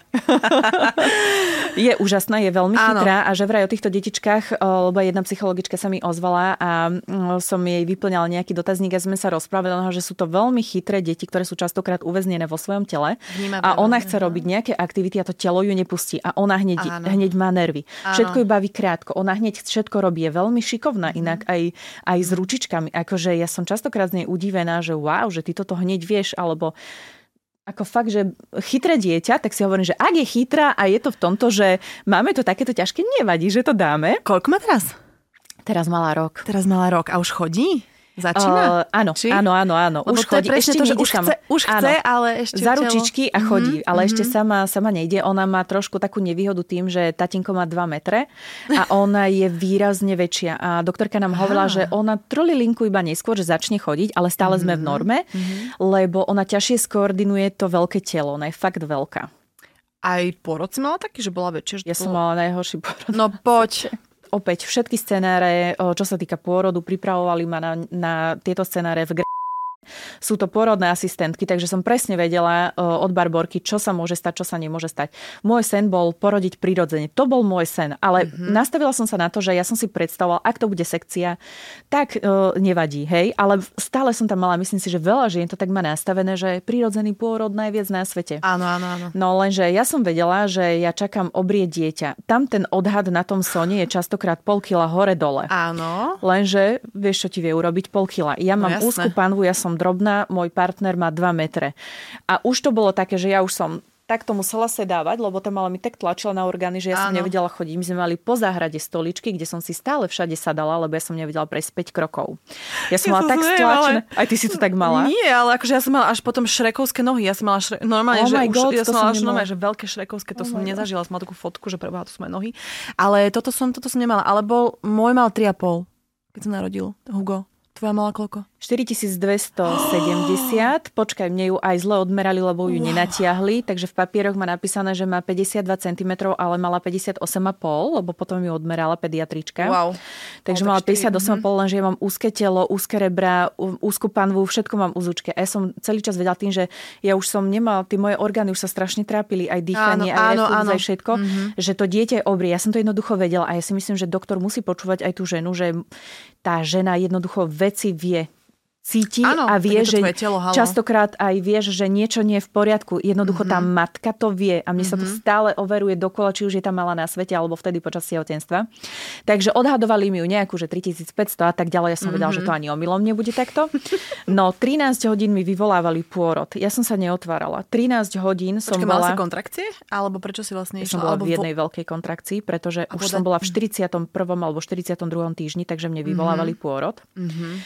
Speaker 1: Je úžasná, je veľmi chytrá a že vraj o týchto detičkách, lebo jedna psychologička sa mi ozvala a som jej vyplňala nejaký dotazník a sme sa rozprávali, že sú to veľmi chytré deti, ktoré sú častokrát uväznené vo svojom tele a ona chce robiť nejaké aktivity a to telo ju nepustí a ona hneď má nervy. Všetko ju baví krátko, ona hneď všetko robí, je veľmi šikovná inak aj s ručičkami. Akože ja som častokrát z nej udivená, že wow, že ty toto hneď vieš, alebo ako fakt, že chytré dieťa, tak si hovorím, že ak je chytrá a je to v tomto, že máme to takéto ťažké, nevadí, že to dáme.
Speaker 2: Koľko má teraz?
Speaker 1: Teraz mala rok.
Speaker 2: A už chodí? Začína?
Speaker 1: Áno. Už chodí. Ešte
Speaker 2: to, že už chce, ale ešte
Speaker 1: za ručičky a chodí, ale ešte sama nejde. Ona má trošku takú nevýhodu tým, že tatínko má 2 metre a ona je výrazne väčšia. A doktorka nám hovorila, že ona trolilinku iba neskôr, že začne chodiť, ale stále sme v norme, lebo ona ťažšie skoordinuje to veľké telo. Ona je fakt veľká.
Speaker 2: Aj porod si mala taký, že bola väčšia?
Speaker 1: Ja som mala najhorší porod.
Speaker 2: No poď.
Speaker 1: Opäť všetky scenáre, čo sa týka pôrodu, pripravovali ma na tieto scenáre v Sú to pôrodné asistentky, takže som presne vedela od Barborky, čo sa môže stať, čo sa nemôže stať. Môj sen bol porodiť prirodzene. To bol môj sen, ale nastavila som sa na to, že ja som si predstavovala, ak to bude sekcia, tak nevadí, hej, ale stále som tam mala, myslím si, že veľa žien to tak má nastavené, že prirodzený pôrod najviac na svete.
Speaker 2: Áno.
Speaker 1: No lenže ja som vedela, že ja čakám obrieť dieťa. Tam ten odhad na tom Sone je častokrát 0,5 kila hore-dole.
Speaker 2: Áno.
Speaker 1: Lenže vieš, čo ti vie urobiť 0,5 kila. Ja mám úzku panvu, ja som drobná, môj partner má 2 metre. A už to bolo také, že ja už som takto musela sedávať, lebo tam ale mi tak tlačila na orgány, že ja som nevedela chodiť. My sme mali po záhrade stoličky, kde som si stále všade sadala, lebo ja som nevedela prejsť 5 krokov. Ja som mala tak stlačené. Aj ty si to tak mala?
Speaker 2: Nie, ale akože ja som mala až potom šrekovské nohy. Ja som mala normálne, ja som mala normálne, že veľké šrekovské, to som nezažila. Som mala takú fotku, že preboha, to sú moje nohy. Ale toto som nemala. Ale môj mal 3,5, keď sa narodil Hugo. Tvoja mala koľko? 4270. Počkaj, mne ju aj zle odmerali, lebo ju nenatiahli. Takže v papieroch má napísané, že má 52 cm, ale mala 58,5, lebo potom ju odmerala pediatrička. Wow.
Speaker 1: Takže mala 58,5, lenže ja mám úzke telo, úzke rebra, úzku panvu, všetko mám úzučke. A ja som celý čas vedela tým, že ja už som nemala, tie moje orgány už sa strašne trápili, aj dýchanie, aj reflux, aj všetko, že to dieťa je obrie. Ja som to jednoducho vedela a ja si myslím, že doktor musí počúvať aj tú ženu, že tá žena jednoducho veci vie. Cíti a vie, že častokrát aj vieš, že niečo nie je v poriadku. Jednoducho tá matka to vie a mne sa to stále overuje dokola, či už je tam mala na svete alebo vtedy počas tehotenstva. Takže odhadovali mi ju nejakú, že 3500 a tak ďalej. Ja som vedela, že to ani omylom nebude takto. No 13 hodín mi vyvolávali pôrod. Ja som sa neotvárala. 13 hodín som bola...
Speaker 2: Mala si kontrakcie? Alebo prečo si vlastne
Speaker 1: išla? Som bola v jednej veľkej kontrakcii, pretože už som bola v 41. alebo 42. týždni, takže mne vyvolávali pôrod.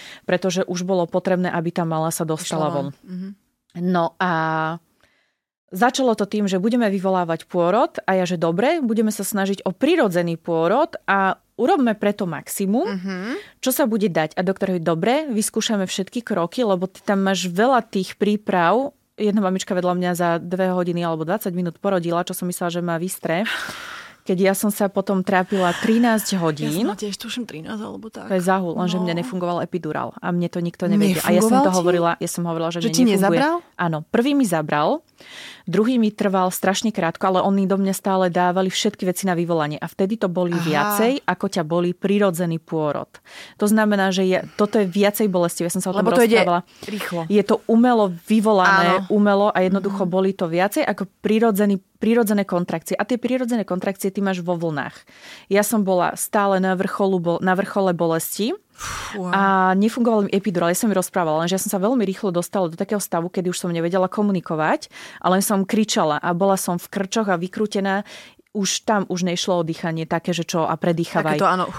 Speaker 1: Pretože už bolo potrebné, aby tá malá sa dostala von. No a začalo to tým, že budeme vyvolávať pôrod a ja, že dobre, budeme sa snažiť o prirodzený pôrod a urobme preto maximum, čo sa bude dať. A doktor hovorí, dobre, vyskúšame všetky kroky, lebo ty tam máš veľa tých príprav. Jedna mamička vedľa mňa za 2 hodiny alebo 20 minút porodila, čo som myslela, že má vystre. Keď ja som sa potom trápila 13 hodín.
Speaker 2: Ja som tiež tuším 13 alebo tak.
Speaker 1: To je zahul, lenže mne nefungoval epidurál. A mne to nikto nevedel. A ja som hovorila, že
Speaker 2: ti nezabral?
Speaker 1: Áno, prvý mi zabral, druhý mi trval strašne krátko, ale oni do mňa stále dávali všetky veci na vyvolanie. A vtedy to boli viacej, ako ťa boli prirodzený pôrod. To znamená, že toto je viacej bolestivé. Ja som sa o tom rozprávala.
Speaker 2: Rýchlo.
Speaker 1: Je to umelo vyvolané, a jednoducho boli to viacej ako prirodzené kontrakcie. A tie prirodzené kontrakcie ty máš vo vlnách. Ja som bola stále na vrchole bolesti. A nefungoval mi epidurál. Ja som mi rozprávala, lenže ja som sa veľmi rýchlo dostala do takého stavu, kedy už som nevedela komunikovať, ale som kričala a bola som v krčoch a vykrútená. Tam už nešlo o dýchanie také, že čo a predýchavaj.
Speaker 2: Takéto, áno.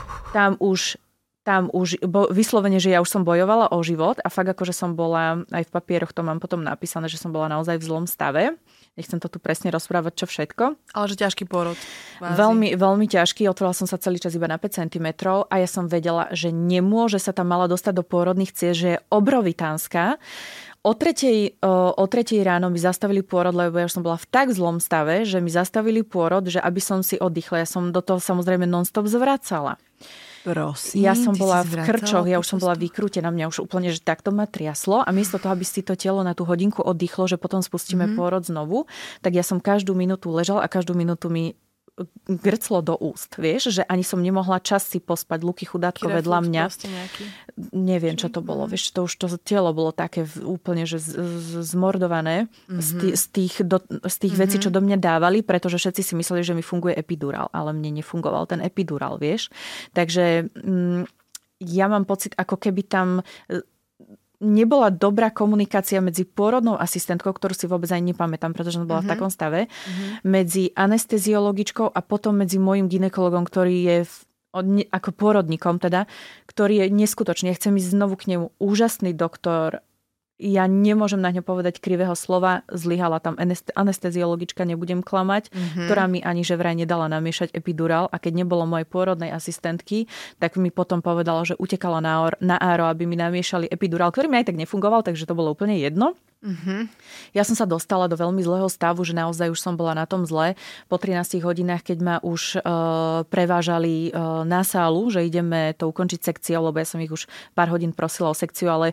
Speaker 1: Tam už vyslovene, že ja už som bojovala o život a fakt akože som bola, aj v papieroch to mám potom napísané, že som bola naozaj v zlom stave. Nechcem to tu presne rozprávať, čo všetko.
Speaker 2: Ale že ťažký pôrod.
Speaker 1: Veľmi, veľmi ťažký. Otvorila som sa celý čas iba na 5 cm a ja som vedela, že nemôže sa tam mala dostať do pôrodných ciest, že je obrovitánska. O 3:00 ráno mi zastavili pôrod, lebo ja už som bola v tak zlom stave, že mi zastavili pôrod, že aby som si oddychla. Ja som do toho samozrejme non-stop zvracala.
Speaker 2: Prosím,
Speaker 1: ja som bola v krčoch, ja už som bola vykrútená, mňa už úplne, že takto ma triaslo a miesto toho, aby si to telo na tú hodinku oddychlo, že potom spustíme pôrod znovu, tak ja som každú minútu ležala a každú minútu mi grclo do úst, vieš, že ani som nemohla čas si pospať, Luky chudátko vedľa mňa. Neviem, čo to bolo, vieš, to už to telo bolo také úplne, že zmordované z tých vecí, čo do mňa dávali, pretože všetci si mysleli, že mi funguje epidurál, ale mne nefungoval ten epidurál, vieš. Takže ja mám pocit, ako keby tam nebola dobrá komunikácia medzi pôrodnou asistentkou, ktorú si vôbec aj nepamätám, pretože som bola v takom stave, medzi anesteziologičkou a potom medzi môjim gynekologom, ktorý je ako pôrodníkom teda, ktorý je neskutočný. Ja chcem ísť znovu k nemu. Úžasný doktor. Ja nemôžem na ňo povedať krivého slova. Zlyhala tam anesteziologička, nebudem klamať, ktorá mi ani že vraj nedala namiešať epidurál. A keď nebolo mojej pôrodnej asistentky, tak mi potom povedala, že utekala na áro, aby mi namiešali epidurál, ktorý mi aj tak nefungoval, takže to bolo úplne jedno. Ja som sa dostala do veľmi zlého stavu, že naozaj už som bola na tom zle. Po 13 hodinách, keď ma už prevážali na sálu, že ideme to ukončiť sekciou, lebo ja som ich už pár hodín prosila o sekciu, ale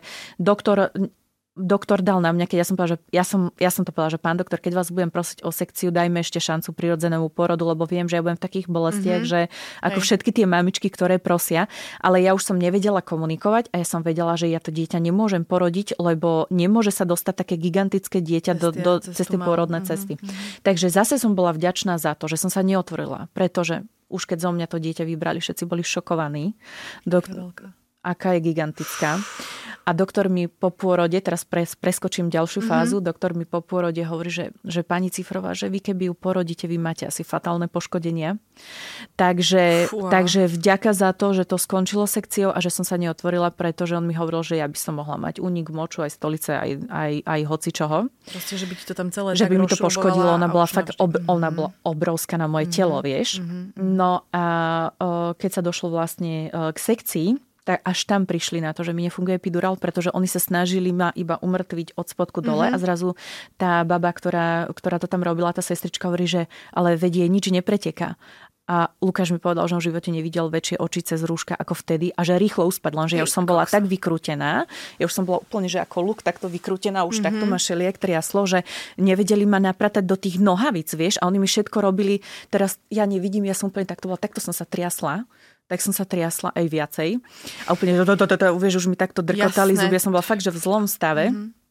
Speaker 1: doktor dal na mňa, keď ja som povedala, že ja som to povedala, že pán doktor, keď vás budem prosiť o sekciu, dajme ešte šancu prirodzenému pôrodu, lebo viem, že ja budem v takých bolestiach, že ako všetky tie mamičky, ktoré prosia, ale ja už som nevedela komunikovať a ja som vedela, že ja to dieťa nemôžem porodiť, lebo nemôže sa dostať také gigantické dieťa cez tie pôrodné cesty. Takže zase som bola vďačná za to, že som sa neotvorila, pretože už keď zo mňa to dieťa vybrali, všetci boli šokovaní. Aká je gigantická. A doktor mi po pôrode, teraz preskočím ďalšiu fázu, doktor mi po pôrode hovorí, že pani Cifrová, že vy keby ju porodíte, vy máte asi fatálne poškodenia. Takže vďaka za to, že to skončilo sekciou a že som sa neotvorila, pretože on mi hovoril, že ja by som mohla mať únik moču, aj stolice, aj hocičoho.
Speaker 2: Proste, že by ti to tam celé
Speaker 1: že by mi to poškodilo. Ona bola fakt ona bola obrovská na moje telo, vieš. No a keď sa došlo vlastne k sekcii, tak až tam prišli na to, že mi nefunguje epidurál, pretože oni sa snažili ma iba umrtviť od spodku dole a zrazu tá baba, ktorá to tam robila, tá sestrička hovorí, že ale vedie, nič nepreteká. A Lukáš mi povedal, že on v živote nevidel väčšie oči cez rúška ako vtedy a že rýchlo uspať, lenže ja už som bola tak vykrútená, ja už som bola úplne, že ako luk takto vykrútená, už takto ma šeliek triaslo, že nevedeli ma napratať do tých nohavíc, vieš, a oni mi všetko robili, teraz ja nevidím, ja som úplne takto som sa triasla. Tak som sa triasla aj viacej. A úplne, vieš, už mi takto drkotali zuby. Ja som bola fakt, že v zlom stave.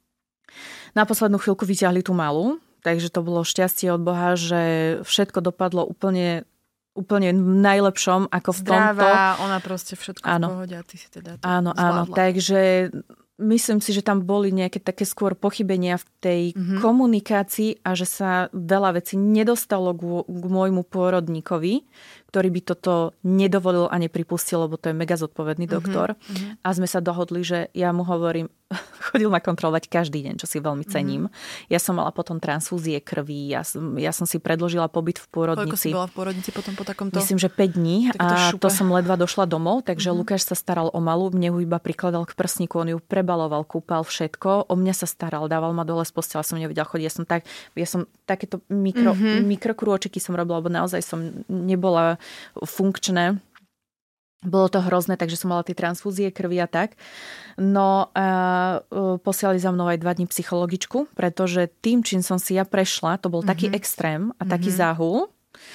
Speaker 1: Na poslednú chvíľku vyťahli tú malú, takže to bolo šťastie od Boha, že všetko dopadlo úplne najlepšom, ako v tomto.
Speaker 2: Zdravá, ona proste všetko v pohode a ty si teda to
Speaker 1: áno, takže myslím si, že tam boli nejaké také skôr pochybenia v tej komunikácii a že sa veľa vecí nedostalo k môjmu pôrodníkovi, ktorý by toto nedovolil a nepripustil, lebo to je mega zodpovedný doktor. A sme sa dohodli, že ja mu hovorím, chodil ma kontrolovať každý deň, čo si veľmi cením. Ja som mala potom transfúzie krvi, ja som si predložila pobyt v pôrodnici.
Speaker 2: Koľko si bola v pôrodnici potom po takomto?
Speaker 1: Myslím, že 5 dní a to som ledva došla domov, takže Lukáš sa staral o malú, mne ho iba prikladal k prsníku, on ju prebaloval, kúpal všetko, o mňa sa staral, dával ma dole z postele, som nevedela chodiť. Ja som takéto mikrokrôčiky som robila, lebo naozaj som nebola funkčné. Bolo to hrozné, takže som mala tie transfúzie krvi a tak. No a posielali za mnou aj 2 dní psychologičku, pretože tým, čím som si ja prešla, to bol taký extrém a taký záhul,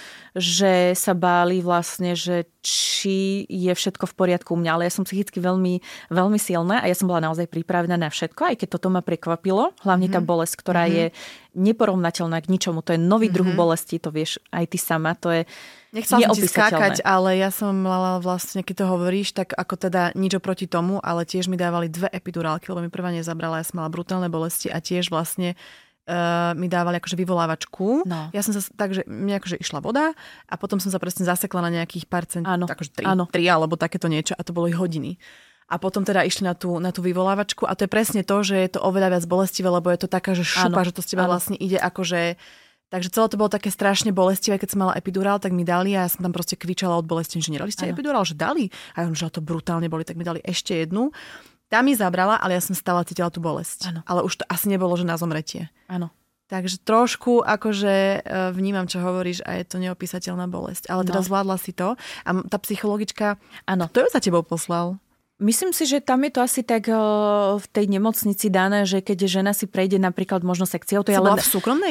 Speaker 1: že sa báli vlastne, že či je všetko v poriadku u mňa, ale ja som psychicky veľmi, veľmi silná a ja som bola naozaj pripravená na všetko, aj keď toto ma prekvapilo, hlavne tá bolesť, ktorá je neporovnateľná k ničomu, to je nový druh bolesti, to vieš aj ty sama, to je
Speaker 2: nechcela som ti skákať, ale ja som mala vlastne, keď to hovoríš, tak ako teda nič oproti tomu, ale tiež mi dávali 2 epidurálky, lebo mi prvá nezabrala, ja som mala brutálne bolesti a tiež vlastne mi dávali akože vyvolávačku. No. Ja som sa tak, že mi akože išla voda a potom som sa presne zasekla na nejakých pár akože 3 alebo takéto niečo a to bolo ich hodiny. A potom teda išli na tú vyvolávačku a to je presne to, že je to oveľa viac bolestivé, lebo je to taká, že šupa, že to z teba vlastne ide akože. Takže celé to bolo také strašne bolestivé, keď som mala epidurál, tak mi dali a ja som tam proste kričala od bolesti, že nedali ste epidurál, že dali. A ja že to brutálne boli, tak mi dali ešte jednu. Tá mi zabrala, ale ja som stále cítila tú bolesť. Ano. Ale už to asi nebolo, že na zomretie.
Speaker 1: Áno.
Speaker 2: Takže trošku akože vnímam, čo hovoríš a je to neopísateľná bolesť. Ale teda zvládla si to. A tá psychologička, kto ju za tebou poslal?
Speaker 1: Myslím si, že tam je to asi tak v tej nemocnici dané, že keď žena si prejde napríklad možno sekciou. To
Speaker 2: bola v súkromnej?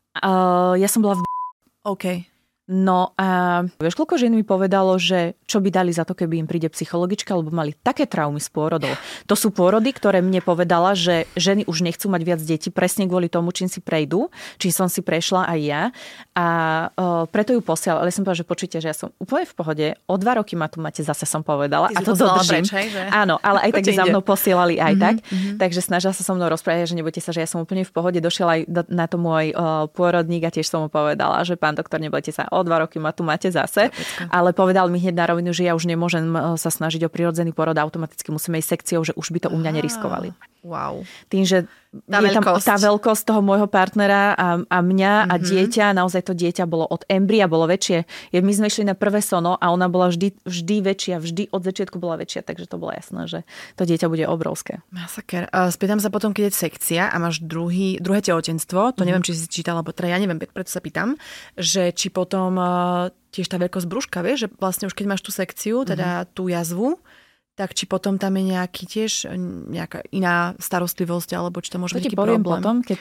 Speaker 1: Ja som bola v...
Speaker 2: OK.
Speaker 1: No a vieš, koľko žien mi povedalo, že čo by dali za to, keby im príde psychologička, lebo mali také traumy z pôrodov. To sú pôrody, ktoré mne povedala, že ženy už nechcú mať viac detí presne kvôli tomu, čím si prejdú, čím som si prešla aj ja. A preto ju posielala. Ale som povedala, že počujte, že ja som úplne v pohode. O 2 roky ma tu máte, zase som povedala.
Speaker 2: Ty a to dodržím.
Speaker 1: Áno, ale aj tak za mnou posielali aj tak. Takže snažila sa so mnou rozprávať, že nebojte sa, že ja som úplne v pohode. Došiel aj na to môj pôrodník a tiež som mu povedala, že pán doktor, nebojte sa, o 2 roky ma tu máte zase. Ale povedal mi hneď na rovinu, že ja už nemôžem sa snažiť o prirodzený porod, automaticky musíme ísť sekciou, že už by to u mňa neriskovali.
Speaker 2: Wow.
Speaker 1: Tým, že je tam tá veľkosť toho môjho partnera a mňa a dieťa, naozaj to dieťa bolo od embria, bolo väčšie. My sme išli na prvé sono a ona bola vždy väčšia, vždy od začiatku bola väčšia, takže to bolo jasné, že to dieťa bude obrovské.
Speaker 2: Masaker. Spýtam sa potom, keď je sekcia a máš druhé tehotenstvo, to neviem, či si čítala, lebo teda ja neviem, preto sa pýtam, že či potom tiež tá veľkosť brúška, vieš, že vlastne už keď máš tú sekciu, teda tú jazvu, tak či potom tam je nejaký tiež nejaká iná starostlivosť, alebo či to môže byť nejaký problém.
Speaker 1: To ti poviem potom, keď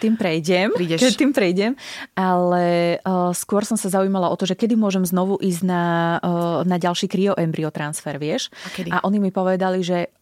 Speaker 1: tým prejdem. Ale skôr som sa zaujímala o to, že kedy môžem znovu ísť na ďalší kryoembryotransfer, vieš? A oni mi povedali, že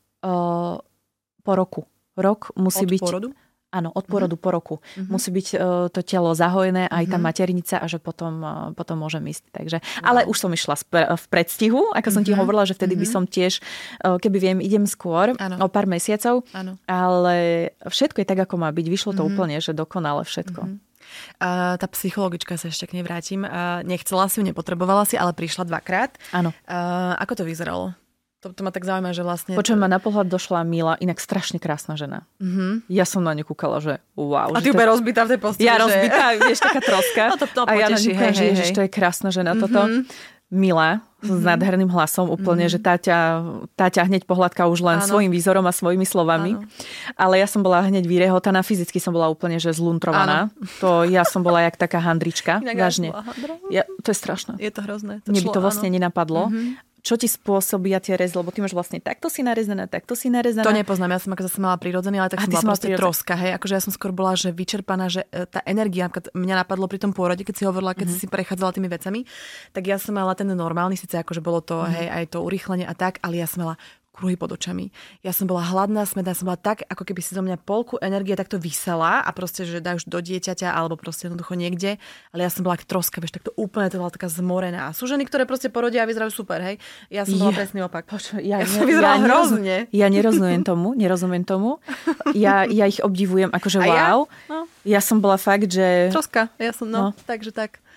Speaker 1: po roku. Rok musí byť...
Speaker 2: Od pôrodu?
Speaker 1: Áno, od pôrodu po roku. Musí byť to telo zahojené, aj tá maternica a že potom môžem ísť. Takže, ale už som išla v predstihu, ako som ti hovorila, že vtedy by som tiež, keby viem, idem skôr, o pár mesiacov, ale všetko je tak, ako má byť. Vyšlo to úplne, že dokonale všetko.
Speaker 2: Tá psychologička, sa ešte k nej vrátim, nechcela si ju, nepotrebovala si, ale prišla 2-krát.
Speaker 1: Áno.
Speaker 2: Ako to vyzeralo? To ma tak zaujíma, že vlastne...
Speaker 1: Počujem, ma na pohľad došla Mila, inak strašne krásna žena. Ja som na ňu kúkala, že wow.
Speaker 2: A ty úplne rozbitá v tej posteli,
Speaker 1: ja rozbitá, vieš, taká troska. A ja na ňu kúkam, že ježiš, to je krásna žena toto. Mila, s nádherným hlasom úplne, že tá ťa hneď pohľadka už len svojím výzorom a svojimi slovami. Ale ja som bola hneď vyrehotaná, fyzicky som bola úplne, že zluntrovaná. To ja som bola jak taká handrička. Vážne. To je strašné.
Speaker 2: Je to hrozné.
Speaker 1: Mne by to vlastne nenapadlo. Čo ti spôsobia tie rezy, lebo ty máš vlastne takto si narezaná.
Speaker 2: To nepoznám, ja som ako zase mala prirodzený, ale tak som bola proste troska, hej. Akože ja som skôr bola, že vyčerpaná, že tá energia, mňa napadlo pri tom pôrode, keď si hovorila, keď si prechádzala tými vecami, tak ja som mala ten normálny, síce akože bolo to, hej, aj to urýchlenie a tak, ale ja som mala kruhy pod očami. Ja som bola hladná, smädná, som bola tak, ako keby si zo mňa polku energie takto vysela a proste, že dáš do dieťaťa alebo proste jednoducho niekde, ale ja som bola troska, vieš, takto úplne to bola taká zmorená. Sú ženy, ktoré proste porodia a vyzerajú super, hej. Ja som bola presný opak.
Speaker 1: Ja som vyzerala hrozne. Ja nerozumiem tomu. Ja ich obdivujem, akože wow. Ja som bola fakt, že...
Speaker 2: Troska, ja som, takže tak.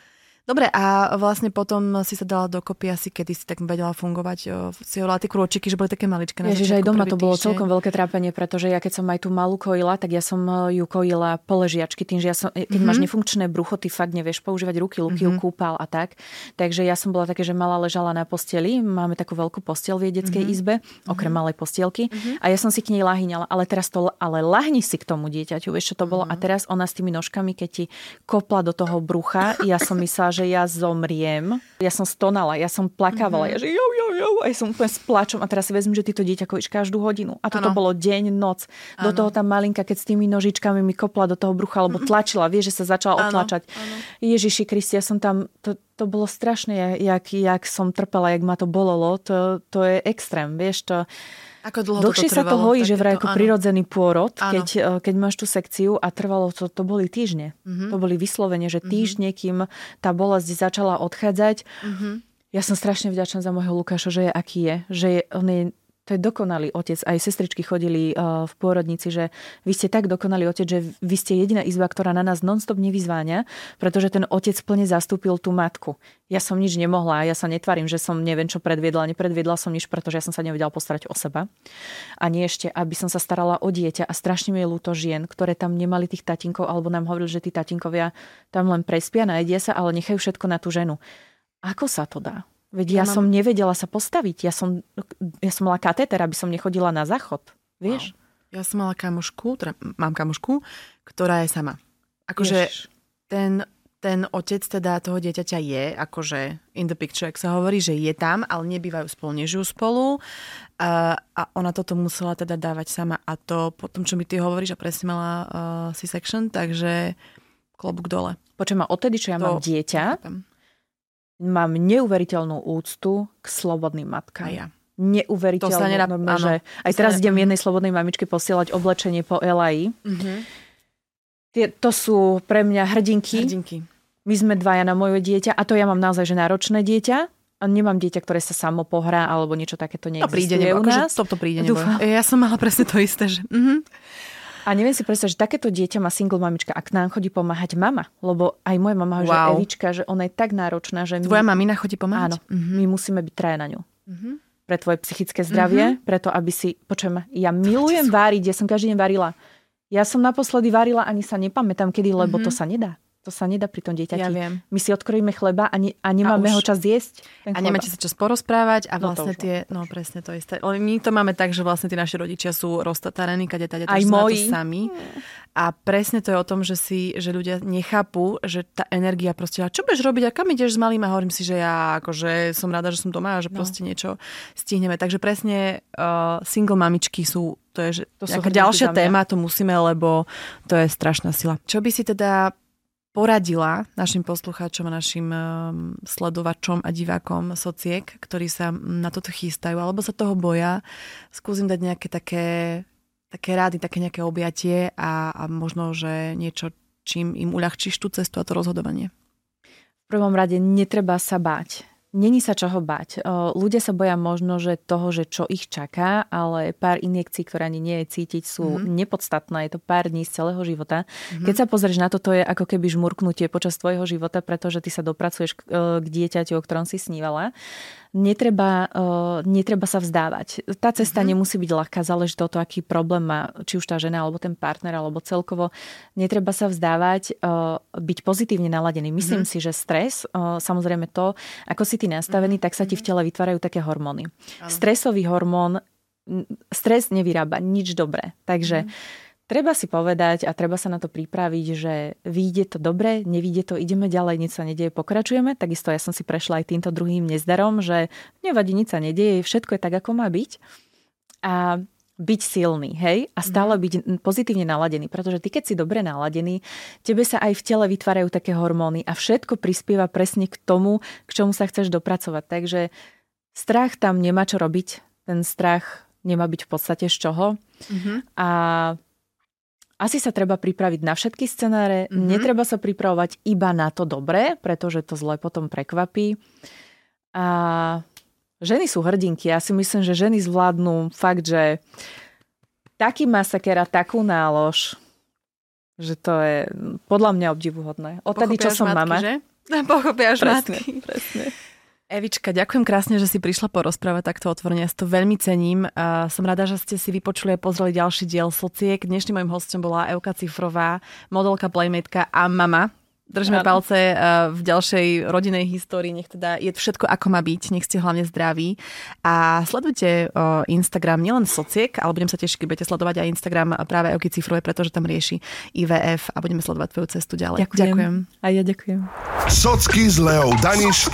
Speaker 2: Dobre, a vlastne potom si sa dala dokopy asi, kedy si tak vedela fungovať. Si hovorila tie krôčiky, že boli také maličké.
Speaker 1: Ježiš, aj doma to bolo celkom veľké trápenie, pretože ja keď som aj tú malú kojila, tak ja som ju kojila po ležiačky, tým, že ja som, keď máš nefunkčné brucho, ty fakt nevieš používať ruky, Luky ju kúpal a tak. Takže ja som bola také, že malá ležala na posteli, máme takú veľkú posteľ v jej detskej izbe, okrem malej postielky, a ja som si k nej lahyňala, ale lahni si k tomu dieťaťu, vieš čo to bolo? A teraz ona s tými nožkami, keď ti kopla do toho brucha, ja som myslela, že ja zomriem. Ja som stonala, ja som plakávala, ja že jo, a ja som úplne s plačom a teraz si vezmem, že ty to dieťa kojíš každú hodinu. A toto bolo deň, noc. Do toho tá malinka, keď s tými nožičkami mi kopla do toho brucha, alebo tlačila, vieš, že sa začala otlačať. Ježiši Kristi, ja som tam, to bolo strašné, jak som trpela, jak ma to bolelo. To je extrém, vieš, to...
Speaker 2: Ako dlho
Speaker 1: dlhšie
Speaker 2: to
Speaker 1: sa to hojí, že vraj ako prirodzený pôrod,
Speaker 2: áno.
Speaker 1: keď máš tú sekciu a trvalo to boli týždne. To boli vyslovene, že týždne, kým tá bolesť začala odchádzať. Ja som strašne vďačná za môjho Lukáša, že je aký je. Že to je dokonalý otec. Aj sestričky chodili v pôrodnici, že vy ste tak dokonalý otec, že vy ste jediná izba, ktorá na nás non-stop nevyzváňa, pretože ten otec plne zastúpil tú matku. Ja som nič nemohla, ja sa netvarím, že som neviem čo nepredviedla som nič, pretože ja som sa nevedela postarať o seba. A nie ešte, aby som sa starala o dieťa a strašne mi je ľúto žien, ktoré tam nemali tých tatinkov, alebo nám hovorili, že tí tatinkovia tam len prespia, najedia sa, ale nechajú všetko na tú ženu. Ako sa to dá? Veď ja som nevedela sa postaviť. Ja som mala katéter, aby som nechodila na záchod. Vieš?
Speaker 2: Wow. Ja som mala mám kamošku, ktorá je sama. Akože ten otec teda toho dieťaťa je, akože in the picture, ak sa hovorí, že je tam, ale nebývajú spolu, nežijú spolu. A ona toto musela teda dávať sama. A to potom, čo mi ty hovoríš, a presne mala C-section, takže klobúk dole.
Speaker 1: Počujem ma, odtedy, čo ja mám dieťa, mám neuveriteľnú úctu k slobodným matkám.
Speaker 2: A ja.
Speaker 1: Neuveriteľnú. To sa nedá, že aj teraz idem jednej slobodnej mamičke posielať oblečenie po LA. To sú pre mňa hrdinky. My sme dvaja na moje dieťa a to ja mám naozaj že náročné dieťa. A nemám dieťa, ktoré sa samo pohrá alebo niečo takéto neexistuje u nás.
Speaker 2: To príde, ja som mala presne to isté, že...
Speaker 1: A neviem si predstaviť, že takéto dieťa má single mamička, ak nám chodí pomáhať mama. Lebo aj moja mama, že Evička, že ona je tak náročná, že...
Speaker 2: Tvoja mamina chodí pomáhať?
Speaker 1: Áno, my musíme byť traja na ňu. Pre tvoje psychické zdravie, preto aby si... Počujem, ja milujem váriť, ja som každý deň varila. Ja som naposledy varila, ani sa nepamätám kedy, lebo to sa nedá. To sa nedá pri tom dieťati.
Speaker 2: Ja viem.
Speaker 1: My si odkrojíme chleba a nemáme ho čas jesť.
Speaker 2: A nemáte sa čas porozprávať a vlastne presne to isté. My to máme tak, že vlastne tí naši rodičia sú roztatarení, kadetade to sami. A presne to je o tom, že ľudia nechápu, že tá energia proste, čo budeš robiť a kam ideš s malým, a hovorím si, že ja akože som rada, že som doma a že proste niečo stihneme. Takže presne single mamičky sú, to je ďalšia téma, to musíme, lebo to je strašná sila. Čo by si teda poradila našim poslucháčom a našim sledovačom a divákom sociek, ktorí sa na toto chystajú alebo sa toho boja, skúsim dať nejaké také rády, také nejaké objatie a možno, že niečo, čím im uľahčíš tú cestu a to rozhodovanie.
Speaker 1: V prvom rade netreba sa báť. Není sa čoho bať. Ľudia sa boja možno, že toho, že čo ich čaká, ale pár injekcií, ktoré ani nie je cítiť, sú nepodstatné. Je to pár dní z celého života. Keď sa pozrieš na to, to je ako keby žmurknutie počas tvojho života, pretože ty sa dopracuješ k dieťaťu, o ktorom si snívala. Netreba sa vzdávať. Tá cesta nemusí byť ľahká, záleží to, aký problém má, či už tá žena, alebo ten partner, alebo celkovo. Netreba sa vzdávať, byť pozitívne naladený. Myslím si, že stres, samozrejme to, ako si ty nastavený, tak sa ti v tele vytvárajú také hormóny. Stresový hormón, stres nevyrába nič dobré. Takže treba si povedať a treba sa na to pripraviť, že vyjde to dobre, nevyjde to, ideme ďalej, nič sa nedieje, pokračujeme. Takisto ja som si prešla aj týmto druhým nezdarom, že nevadí, nič sa nedieje, všetko je tak, ako má byť. A byť silný, hej? A stále byť pozitívne naladený, pretože ty, keď si dobre naladený, tebe sa aj v tele vytvárajú také hormóny a všetko prispieva presne k tomu, k čomu sa chceš dopracovať. Takže strach tam nemá čo robiť. Ten strach nemá byť v podstate z čoho. A asi sa treba pripraviť na všetky scenáre. Netreba sa pripravovať iba na to dobré, pretože to zle potom prekvapí. A ženy sú hrdinky. Ja si myslím, že ženy zvládnu fakt, že taký masaker a takú nálož, že to je podľa mňa obdivuhodné. Odtedy, čo som
Speaker 2: matky,
Speaker 1: mama.
Speaker 2: Že? Pochopia až
Speaker 1: presne,
Speaker 2: matky.
Speaker 1: Presne.
Speaker 2: Evička, ďakujem krásne, že si prišla porozprávať takto otvorene. Ja si to veľmi cením. Som rada, že ste si vypočuli a pozreli ďalší diel Sociek. Dnešným mojím hostom bola Evka Cifrová, modelka, playmatka a mama. Držíme palce v ďalšej rodinej histórii. Nech teda je všetko ako má byť. Nech ste hlavne zdraví. A sledujte Instagram nielen Sociek, ale budem sa tešiť, keď budete sledovať aj Instagram práve Evky Cifrovej, pretože tam rieši IVF a budeme sledovať tvoju cestu ďalej. Ďakujem.
Speaker 1: A ja ďakujem.
Speaker 3: Socky s Leou Daniš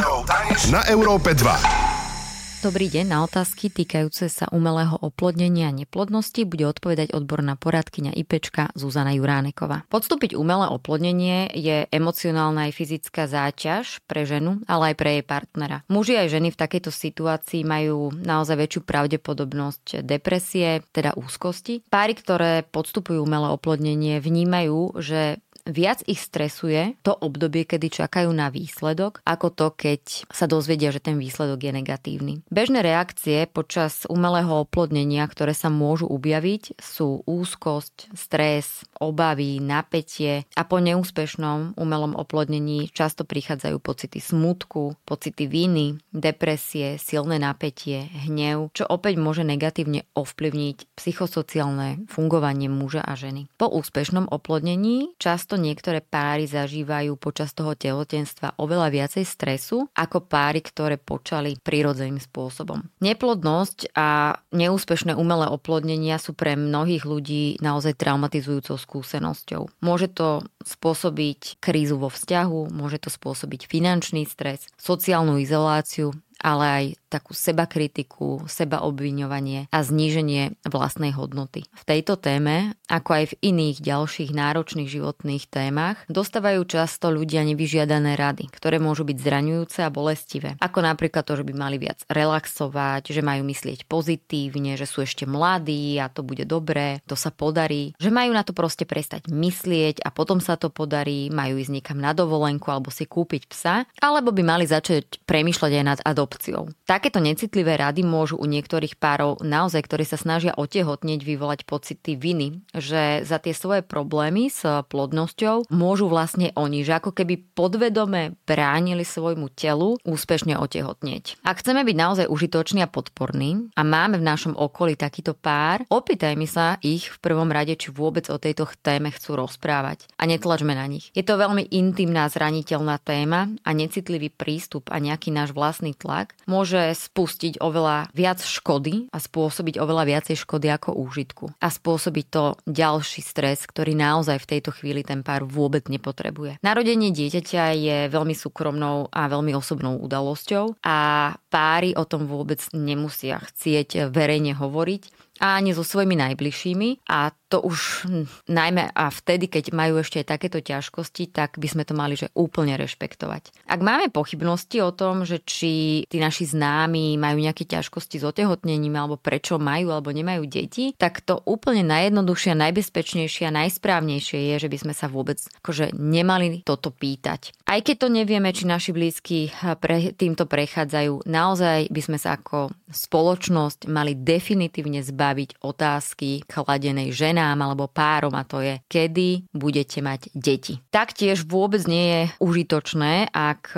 Speaker 3: na Európe 2.
Speaker 4: Dobrý deň, na otázky týkajúce sa umelého oplodnenia a neplodnosti bude odpovedať odborná poradkyňa IPčka Zuzana Juráneková. Podstúpiť umelé oplodnenie je emocionálna aj fyzická záťaž pre ženu, ale aj pre jej partnera. Muži aj ženy v takejto situácii majú naozaj väčšiu pravdepodobnosť depresie, teda úzkosti. Páry, ktoré podstupujú umelé oplodnenie, vnímajú, že viac ich stresuje to obdobie, kedy čakajú na výsledok, ako to, keď sa dozvedia, že ten výsledok je negatívny. Bežné reakcie počas umelého oplodnenia, ktoré sa môžu objaviť, sú úzkosť, stres, obavy, napätie a po neúspešnom umelom oplodnení často prichádzajú pocity smútku, pocity viny, depresie, silné napätie, hnev, čo opäť môže negatívne ovplyvniť psychosociálne fungovanie muža a ženy. Po úspešnom oplodnení často niektoré páry zažívajú počas toho tehotenstva oveľa viacej stresu ako páry, ktoré počali prirodzeným spôsobom. Neplodnosť a neúspešné umelé oplodnenia sú pre mnohých ľudí naozaj traumatizujúcou skúsenosťou. Môže to spôsobiť krízu vo vzťahu, môže to spôsobiť finančný stres, sociálnu izoláciu, ale aj takú sebakritiku, sebaobviňovanie a zníženie vlastnej hodnoty. V tejto téme, ako aj v iných ďalších náročných životných témach, dostávajú často ľudia nevyžiadané rady, ktoré môžu byť zraňujúce a bolestivé. Ako napríklad to, že by mali viac relaxovať, že majú myslieť pozitívne, že sú ešte mladí a to bude dobré, to sa podarí, že majú na to proste prestať myslieť a potom sa to podarí, majú ísť niekam na dovolenku alebo si kúpiť psa, alebo by mali začať premýšľať aj nad adopciou. Takéto necitlivé rady môžu u niektorých párov naozaj, ktorí sa snažia otehotnieť, vyvolať pocity viny, že za tie svoje problémy s plodnosťou môžu vlastne oni, že ako keby podvedome bránili svojmu telu úspešne otehotnieť. Ak chceme byť naozaj užitoční a podporní a máme v našom okolí takýto pár, opýtajme sa ich v prvom rade, či vôbec o tejto téme chcú rozprávať a netlačme na nich. Je to veľmi intimná, zraniteľná téma a necitlivý prístup a nejaký náš vlastný tlak môže spustiť oveľa viac škody a spôsobiť oveľa viacej škody ako úžitku. A spôsobiť to ďalší stres, ktorý naozaj v tejto chvíli ten pár vôbec nepotrebuje. Narodenie dieťaťa je veľmi súkromnou a veľmi osobnou udalosťou a páry o tom vôbec nemusia chcieť verejne hovoriť a ani so svojimi najbližšími a to už najmä a vtedy, keď majú ešte aj takéto ťažkosti, tak by sme to mali že úplne rešpektovať. Ak máme pochybnosti o tom, že či tí naši známi majú nejaké ťažkosti s otehotnením alebo prečo majú alebo nemajú deti, tak to úplne najjednoduchšie, najbezpečnejšie a najsprávnejšie je, že by sme sa vôbec akože nemali toto pýtať. Aj keď to nevieme, či naši blízky týmto prechádzajú, naozaj by sme sa ako spoločnosť mali definitívne zbaviť otázky kladenej ženám alebo párom a to je, kedy budete mať deti. Taktiež vôbec nie je užitočné, ak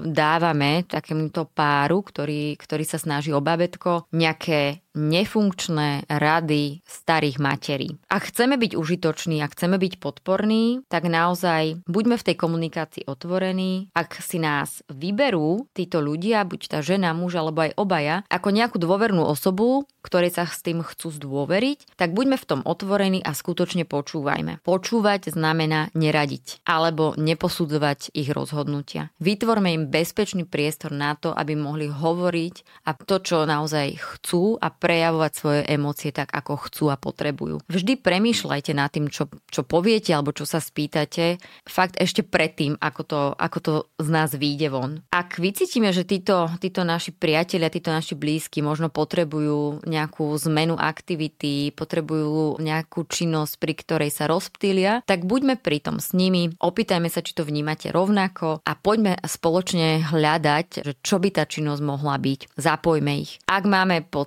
Speaker 4: dávame takémuto páru, ktorý sa snaží o babätko, nejaké nefunkčné rady starých materí. Ak chceme byť užitoční, ak chceme byť podporní, tak naozaj buďme v tej komunikácii otvorení. Ak si nás vyberú títo ľudia, buď tá žena, muž alebo aj obaja, ako nejakú dôvernú osobu, ktorej sa s tým chcú zdôveriť, tak buďme v tom otvorení a skutočne počúvajme. Počúvať znamená neradiť alebo neposudzovať ich rozhodnutia. Vytvorme im bezpečný priestor na to, aby mohli hovoriť a to, čo naozaj chcú a prejavovať svoje emócie tak, ako chcú a potrebujú. Vždy premýšľajte nad tým, čo poviete alebo čo sa spýtate, fakt ešte predtým, ako to z nás vyjde von. Ak vycítime, že títo naši priatelia, títo naši blízky možno potrebujú nejakú zmenu aktivity, potrebujú nejakú činnosť, pri ktorej sa rozptýlia, tak buďme pritom s nimi, opýtajme sa, či to vnímate rovnako a poďme spoločne hľadať, že čo by tá činnosť mohla byť. Zapojme ich. Ak máme pocit,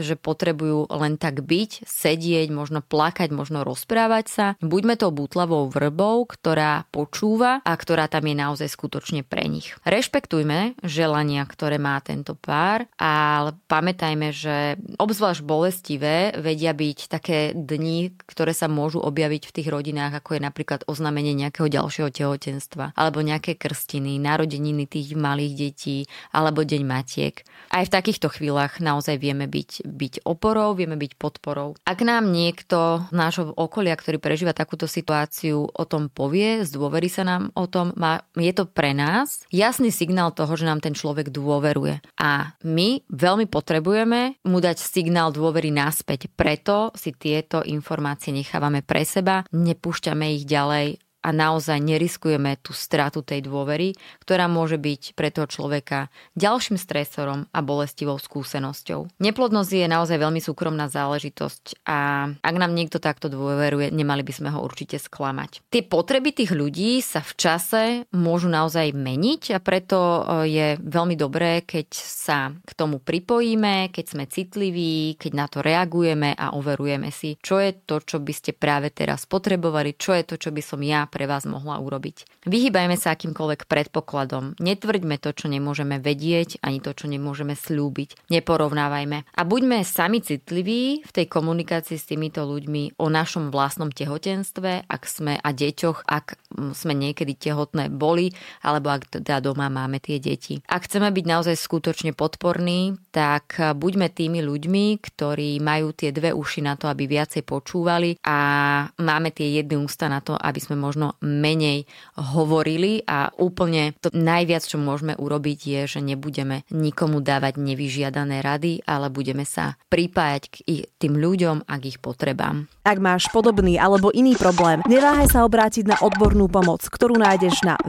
Speaker 4: že potrebujú len tak byť, sedieť, možno plakať, možno rozprávať sa. Buďme tou bútlavou vrbou, ktorá počúva a ktorá tam je naozaj skutočne pre nich. Rešpektujme želania, ktoré má tento pár, ale pamätajme, že obzvlášť bolestivé vedia byť také dni, ktoré sa môžu objaviť v tých rodinách, ako je napríklad oznámenie nejakého ďalšieho tehotenstva, alebo nejaké krstiny, narodeniny tých malých detí, alebo deň matiek. Aj v takýchto chvíľach naozaj vieme byť oporou, vieme byť podporou. Ak nám niekto z nášho okolia, ktorý prežíva takúto situáciu, o tom povie, zdôverí sa nám o tom, je to pre nás jasný signál toho, že nám ten človek dôveruje. A my veľmi potrebujeme mu dať signál dôvery naspäť. Preto si tieto informácie nechávame pre seba, nepúšťame ich ďalej a naozaj neriskujeme tú stratu tej dôvery, ktorá môže byť pre toho človeka ďalším stresorom a bolestivou skúsenosťou. Neplodnosť je naozaj veľmi súkromná záležitosť a ak nám niekto takto dôveruje, nemali by sme ho určite sklamať. Tie potreby tých ľudí sa v čase môžu naozaj meniť a preto je veľmi dobré, keď sa k tomu pripojíme, keď sme citliví, keď na to reagujeme a overujeme si, čo je to, čo by ste práve teraz potrebovali, čo je to, čo by som ja pre vás mohla urobiť. Vyhýbajme sa akýmkoľvek predpokladom. Netvrďme to, čo nemôžeme vedieť, ani to, čo nemôžeme sľúbiť. Neporovnávajme. A buďme sami citliví v tej komunikácii s týmito ľuďmi o našom vlastnom tehotenstve, ak sme a deťoch, ak sme niekedy tehotné boli, alebo ak teda doma máme tie deti. Ak chceme byť naozaj skutočne podporní, tak buďme tými ľuďmi, ktorí majú tie dve uši na to, aby viacej počúvali a máme tie jedny ústa na to, aby sme možno menej hovorili a úplne to najviac, čo môžeme urobiť, je, že nebudeme nikomu dávať nevyžiadané rady, ale budeme sa pripájať k tým ľuďom a k ich potrebám.
Speaker 5: Ak máš podobný alebo iný problém, neváhaj sa obrátiť na odbornú pomoc, ktorú nájdeš na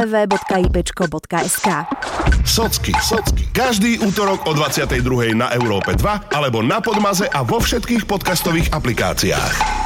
Speaker 5: www.ipečko.sk.
Speaker 3: Socky. Každý útorok o 22:00 na Európe 2 alebo na Podmaze a vo všetkých podcastových aplikáciách.